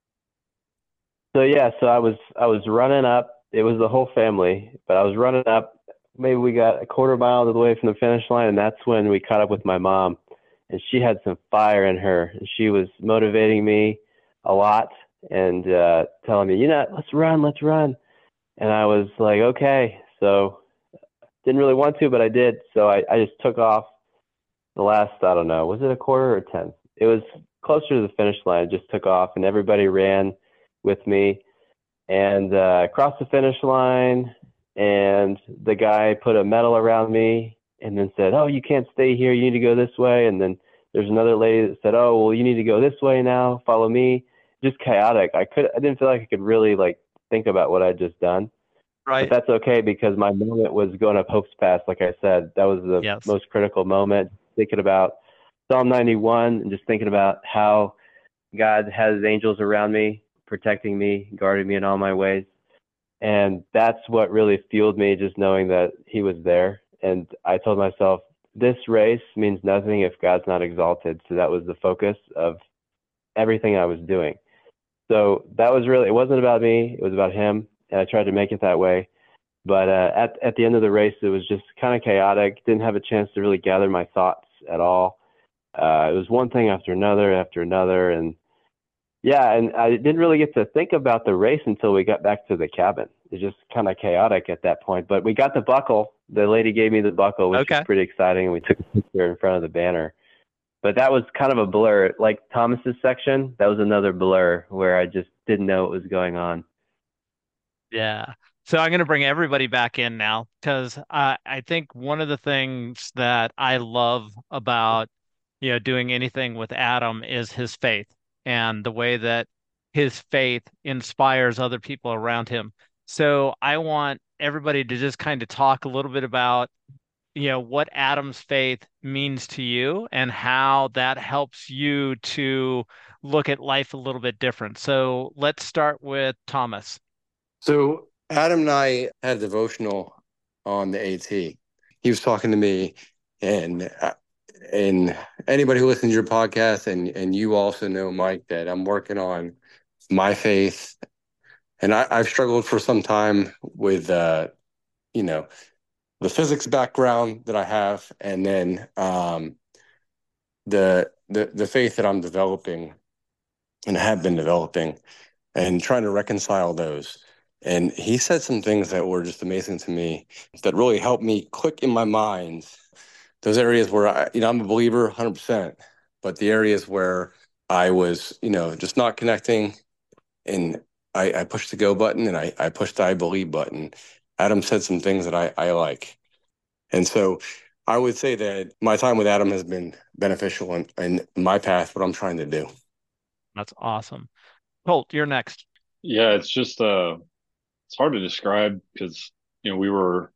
Speaker 2: So yeah, so I was I was running up. It was the whole family, but I was running up. Maybe we got a quarter mile of the way from the finish line, and that's when we caught up with my mom, and she had some fire in her, and she was motivating me a lot and uh, telling me, you know, let's run, let's run. And I was like, okay. So didn't really want to, but I did. So I, I just took off, the last, I don't know, was it a quarter or tenth? It was closer to the finish line. It just took off, and everybody ran with me and uh, crossed the finish line. And the guy put a medal around me and then said, "Oh, you can't stay here. You need to go this way." And then there's another lady that said, "Oh, well, you need to go this way now. Follow me." Just chaotic. I could, I didn't feel like I could really like think about what I'd just done.
Speaker 1: Right.
Speaker 2: But that's okay because my moment was going up Hope's Pass. Like I said, that was the
Speaker 1: Yes.
Speaker 2: most critical moment. Thinking about Psalm ninety-one and just thinking about how God has angels around me, protecting me, guarding me in all my ways. And that's what really fueled me, just knowing that he was there. And I told myself, this race means nothing if God's not exalted. So that was the focus of everything I was doing. So that was really, it wasn't about me, it was about him. And I tried to make it that way. But uh, at, at the end of the race, it was just kind of chaotic. Didn't have a chance to really gather my thoughts at all. Uh, it was one thing after another, after another. And yeah, and I didn't really get to think about the race until we got back to the cabin. It was just kind of chaotic at that point. But we got the buckle. The lady gave me the buckle, which
Speaker 1: Okay.
Speaker 2: was pretty exciting. And we took a picture in front of the banner. But that was kind of a blur. Like Thomas's section, that was another blur where I just didn't know what was going on.
Speaker 1: Yeah. So I'm going to bring everybody back in now because I I think one of the things that I love about, you know, doing anything with Adam is his faith and the way that his faith inspires other people around him. So I want everybody to just kind of talk a little bit about, you know, what Adam's faith means to you and how that helps you to look at life a little bit different. So let's start with Thomas.
Speaker 4: So Adam and I had a devotional on the AT. He was talking to me, and uh, and anybody who listens to your podcast, and and you also know, Mike, that I'm working on my faith, and I, I've struggled for some time with uh, you know, the physics background that I have, and then um, the the the faith that I'm developing and have been developing, and trying to reconcile those. And he said some things that were just amazing to me that really helped me click in my mind those areas where I, you know, I'm a believer one hundred percent, but the areas where I was, you know, just not connecting, and I, I pushed the go button and I, I pushed the I believe button. Adam said some things that I, I like. And so I would say that my time with Adam has been beneficial in, in my path, what I'm trying to do.
Speaker 1: That's awesome. Colt, you're next.
Speaker 6: Yeah, it's just uh it's hard to describe because you know we were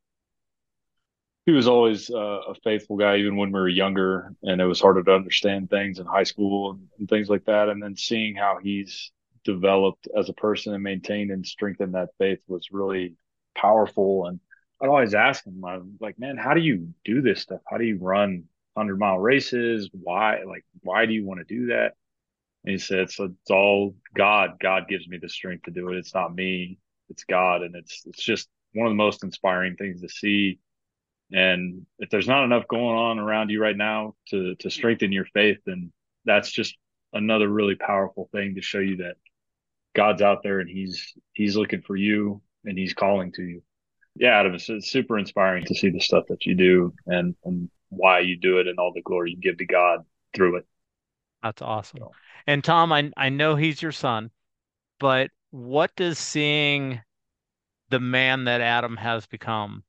Speaker 6: he was always uh, a faithful guy even when we were younger, and it was harder to understand things in high school and, and things like that. And then seeing how he's developed as a person and maintained and strengthened that faith was really powerful. And I'd always ask him, I'm like, man, how do you do this stuff? How do you run hundred mile races? Why, like, why do you want to do that? And he said, so it's all God. God gives me the strength to do it. It's not me. It's God. And it's, it's just one of the most inspiring things to see. And if there's not enough going on around you right now to, to strengthen your faith, then that's just another really powerful thing to show you that God's out there and he's, he's looking for you and he's calling to you. Yeah, Adam, it's, it's super inspiring to see the stuff that you do and, and why you do it and all the glory you give to God through it.
Speaker 1: That's awesome.
Speaker 6: So.
Speaker 1: And Tom, I I know he's your son, but what does seeing the man that Adam has become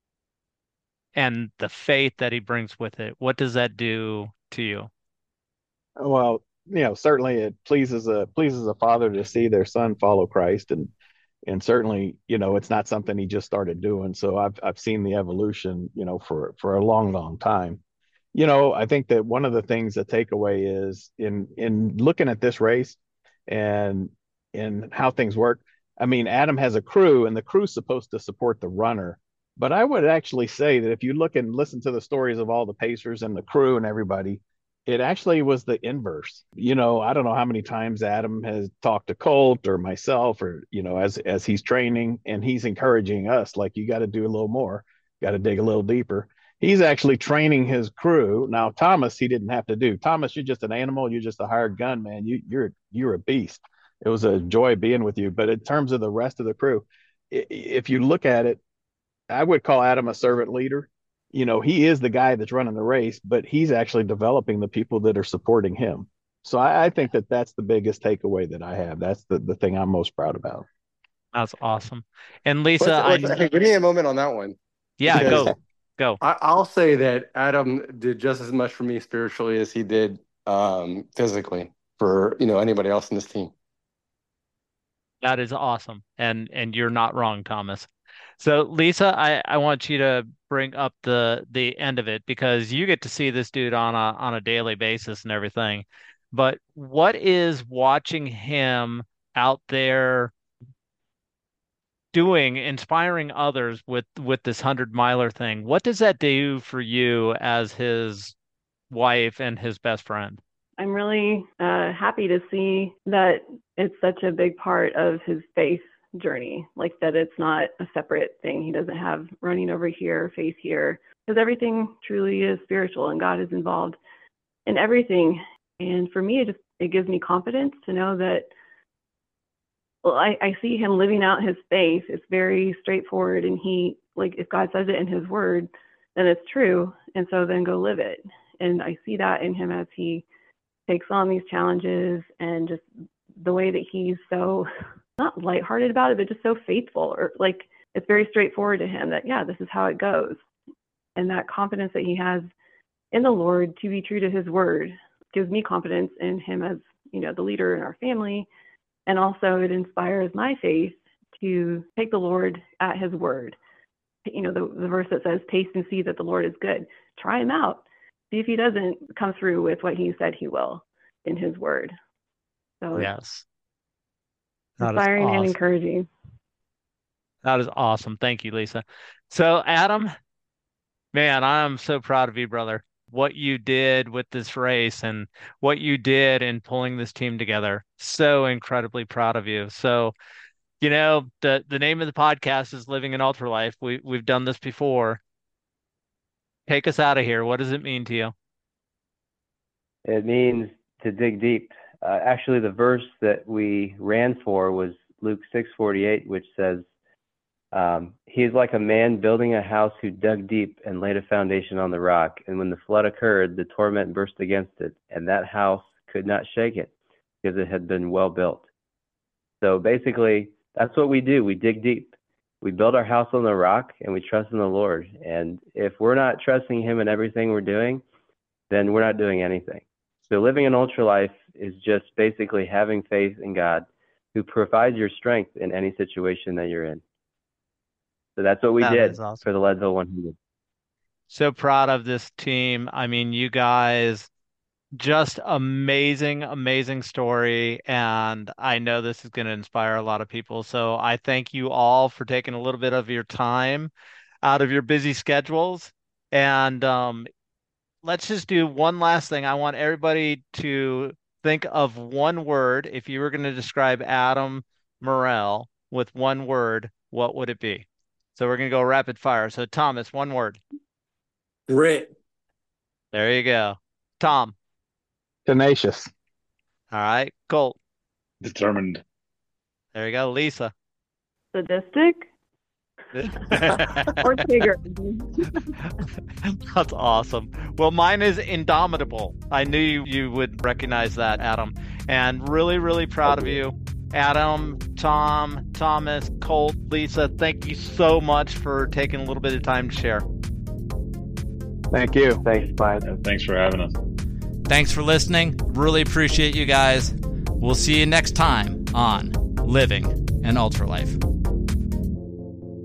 Speaker 1: and the faith that he brings with it, what does that do to you?
Speaker 5: Well, you know, certainly it pleases a pleases a father to see their son follow Christ, and and certainly, you know, it's not something he just started doing. So I've I've seen the evolution, you know, for for a long, long time. You know, I think that one of the things the takeaway is in in looking at this race and in how things work. I mean, Adam has a crew, and the crew's supposed to support the runner. But I would actually say that if you look and listen to the stories of all the Pacers and the crew and everybody, it actually was the inverse. You know, I don't know how many times Adam has talked to Colt or myself, or, you know, as as he's training and he's encouraging us, like, you got to do a little more, got to dig a little deeper. He's actually training his crew. Now, Thomas, he didn't have to do. Thomas, you're just an animal. You're just a hired gun, man. You, you're you're a beast. It was a joy being with you. But in terms of the rest of the crew, if you look at it, I would call Adam a servant leader. you know, he is the guy that's running the race, but he's actually developing the people that are supporting him. So I, I think that that's the biggest takeaway that I have. That's the, the thing I'm most proud about.
Speaker 1: That's awesome. And Lisa,
Speaker 4: let's, let's,
Speaker 1: I
Speaker 4: hey, give me a moment on that one.
Speaker 1: yeah, go go.
Speaker 4: I, I'll say that Adam did just as much for me spiritually as he did um, physically for, you know, anybody else in this team.
Speaker 1: That is awesome. And and you're not wrong, Thomas. So Lisa, I, I want you to bring up the the end of it because you get to see this dude on a on a daily basis and everything. But what is watching him out there doing, inspiring others with with this hundred miler thing? What does that do for you as his wife and his best friend?
Speaker 3: I'm really uh, happy to see that it's such a big part of his faith journey, like that it's not a separate thing. He doesn't have running over here, faith here, because everything truly is spiritual and God is involved in everything. And for me, it just it gives me confidence to know that, well, I, I see him living out his faith. It's very straightforward, and he, like, if God says it in his word, then it's true, and so then go live it. And I see that in him as he takes on these challenges, and just the way that he's so not lighthearted about it, but just so faithful, or like it's very straightforward to him that, yeah, this is how it goes. And that confidence that he has in the Lord to be true to his word gives me confidence in him as, you know, the leader in our family. And also it inspires my faith to take the Lord at his word. You know, the, the verse that says, taste and see that the Lord is good. Try him out. See if he doesn't come through with what he said he will in his word. So
Speaker 1: yes.
Speaker 3: Inspiring
Speaker 1: awesome.
Speaker 3: and encouraging.
Speaker 1: That is awesome. Thank you, Lisa. So, Adam, man, I'm so proud of you, brother. What you did with this race and what you did in pulling this team together. So incredibly proud of you. So, you know, the the name of the podcast is Living an Ultra Life. We we've done this before. Take us out of here. What does it mean to you?
Speaker 2: It means to dig deep. Uh, actually, the verse that we ran for was Luke six forty-eight, which says, um, he is like a man building a house who dug deep and laid a foundation on the rock. And when the flood occurred, the torrent burst against it, and that house could not shake it because it had been well built. So basically, that's what we do. We dig deep. We build our house on the rock, and we trust in the Lord. And if we're not trusting him in everything we're doing, then we're not doing anything. So living an ultra life is just basically having faith in God, who provides your strength in any situation that you're in. So that's what we
Speaker 1: That
Speaker 2: did
Speaker 1: is awesome.
Speaker 2: for the Leadville one hundred.
Speaker 1: So proud of this team. I mean, you guys, just amazing, amazing story. And I know this is going to inspire a lot of people. So I thank you all for taking a little bit of your time out of your busy schedules. And um, let's just do one last thing. I want everybody to think of one word. If you were going to describe Adam Morrell with one word, what would it be? So we're going to go rapid fire. So Thomas, one word.
Speaker 4: Grit.
Speaker 1: There you go. Tom.
Speaker 5: Tenacious.
Speaker 1: All right. Colt.
Speaker 6: Determined.
Speaker 1: There you go. Lisa.
Speaker 3: Sadistic or bigger.
Speaker 1: That's awesome. Well, mine is indomitable. I knew you, you would recognize that, Adam. And really, really proud of you. Adam, Tom, Thomas, Colt, Lisa, thank you so much for taking a little bit of time to share.
Speaker 5: Thank you.
Speaker 2: Thanks, Mike.
Speaker 6: Uh, thanks for having us.
Speaker 7: Thanks for listening. Really appreciate you guys. We'll see you next time on Living an Ultra Life.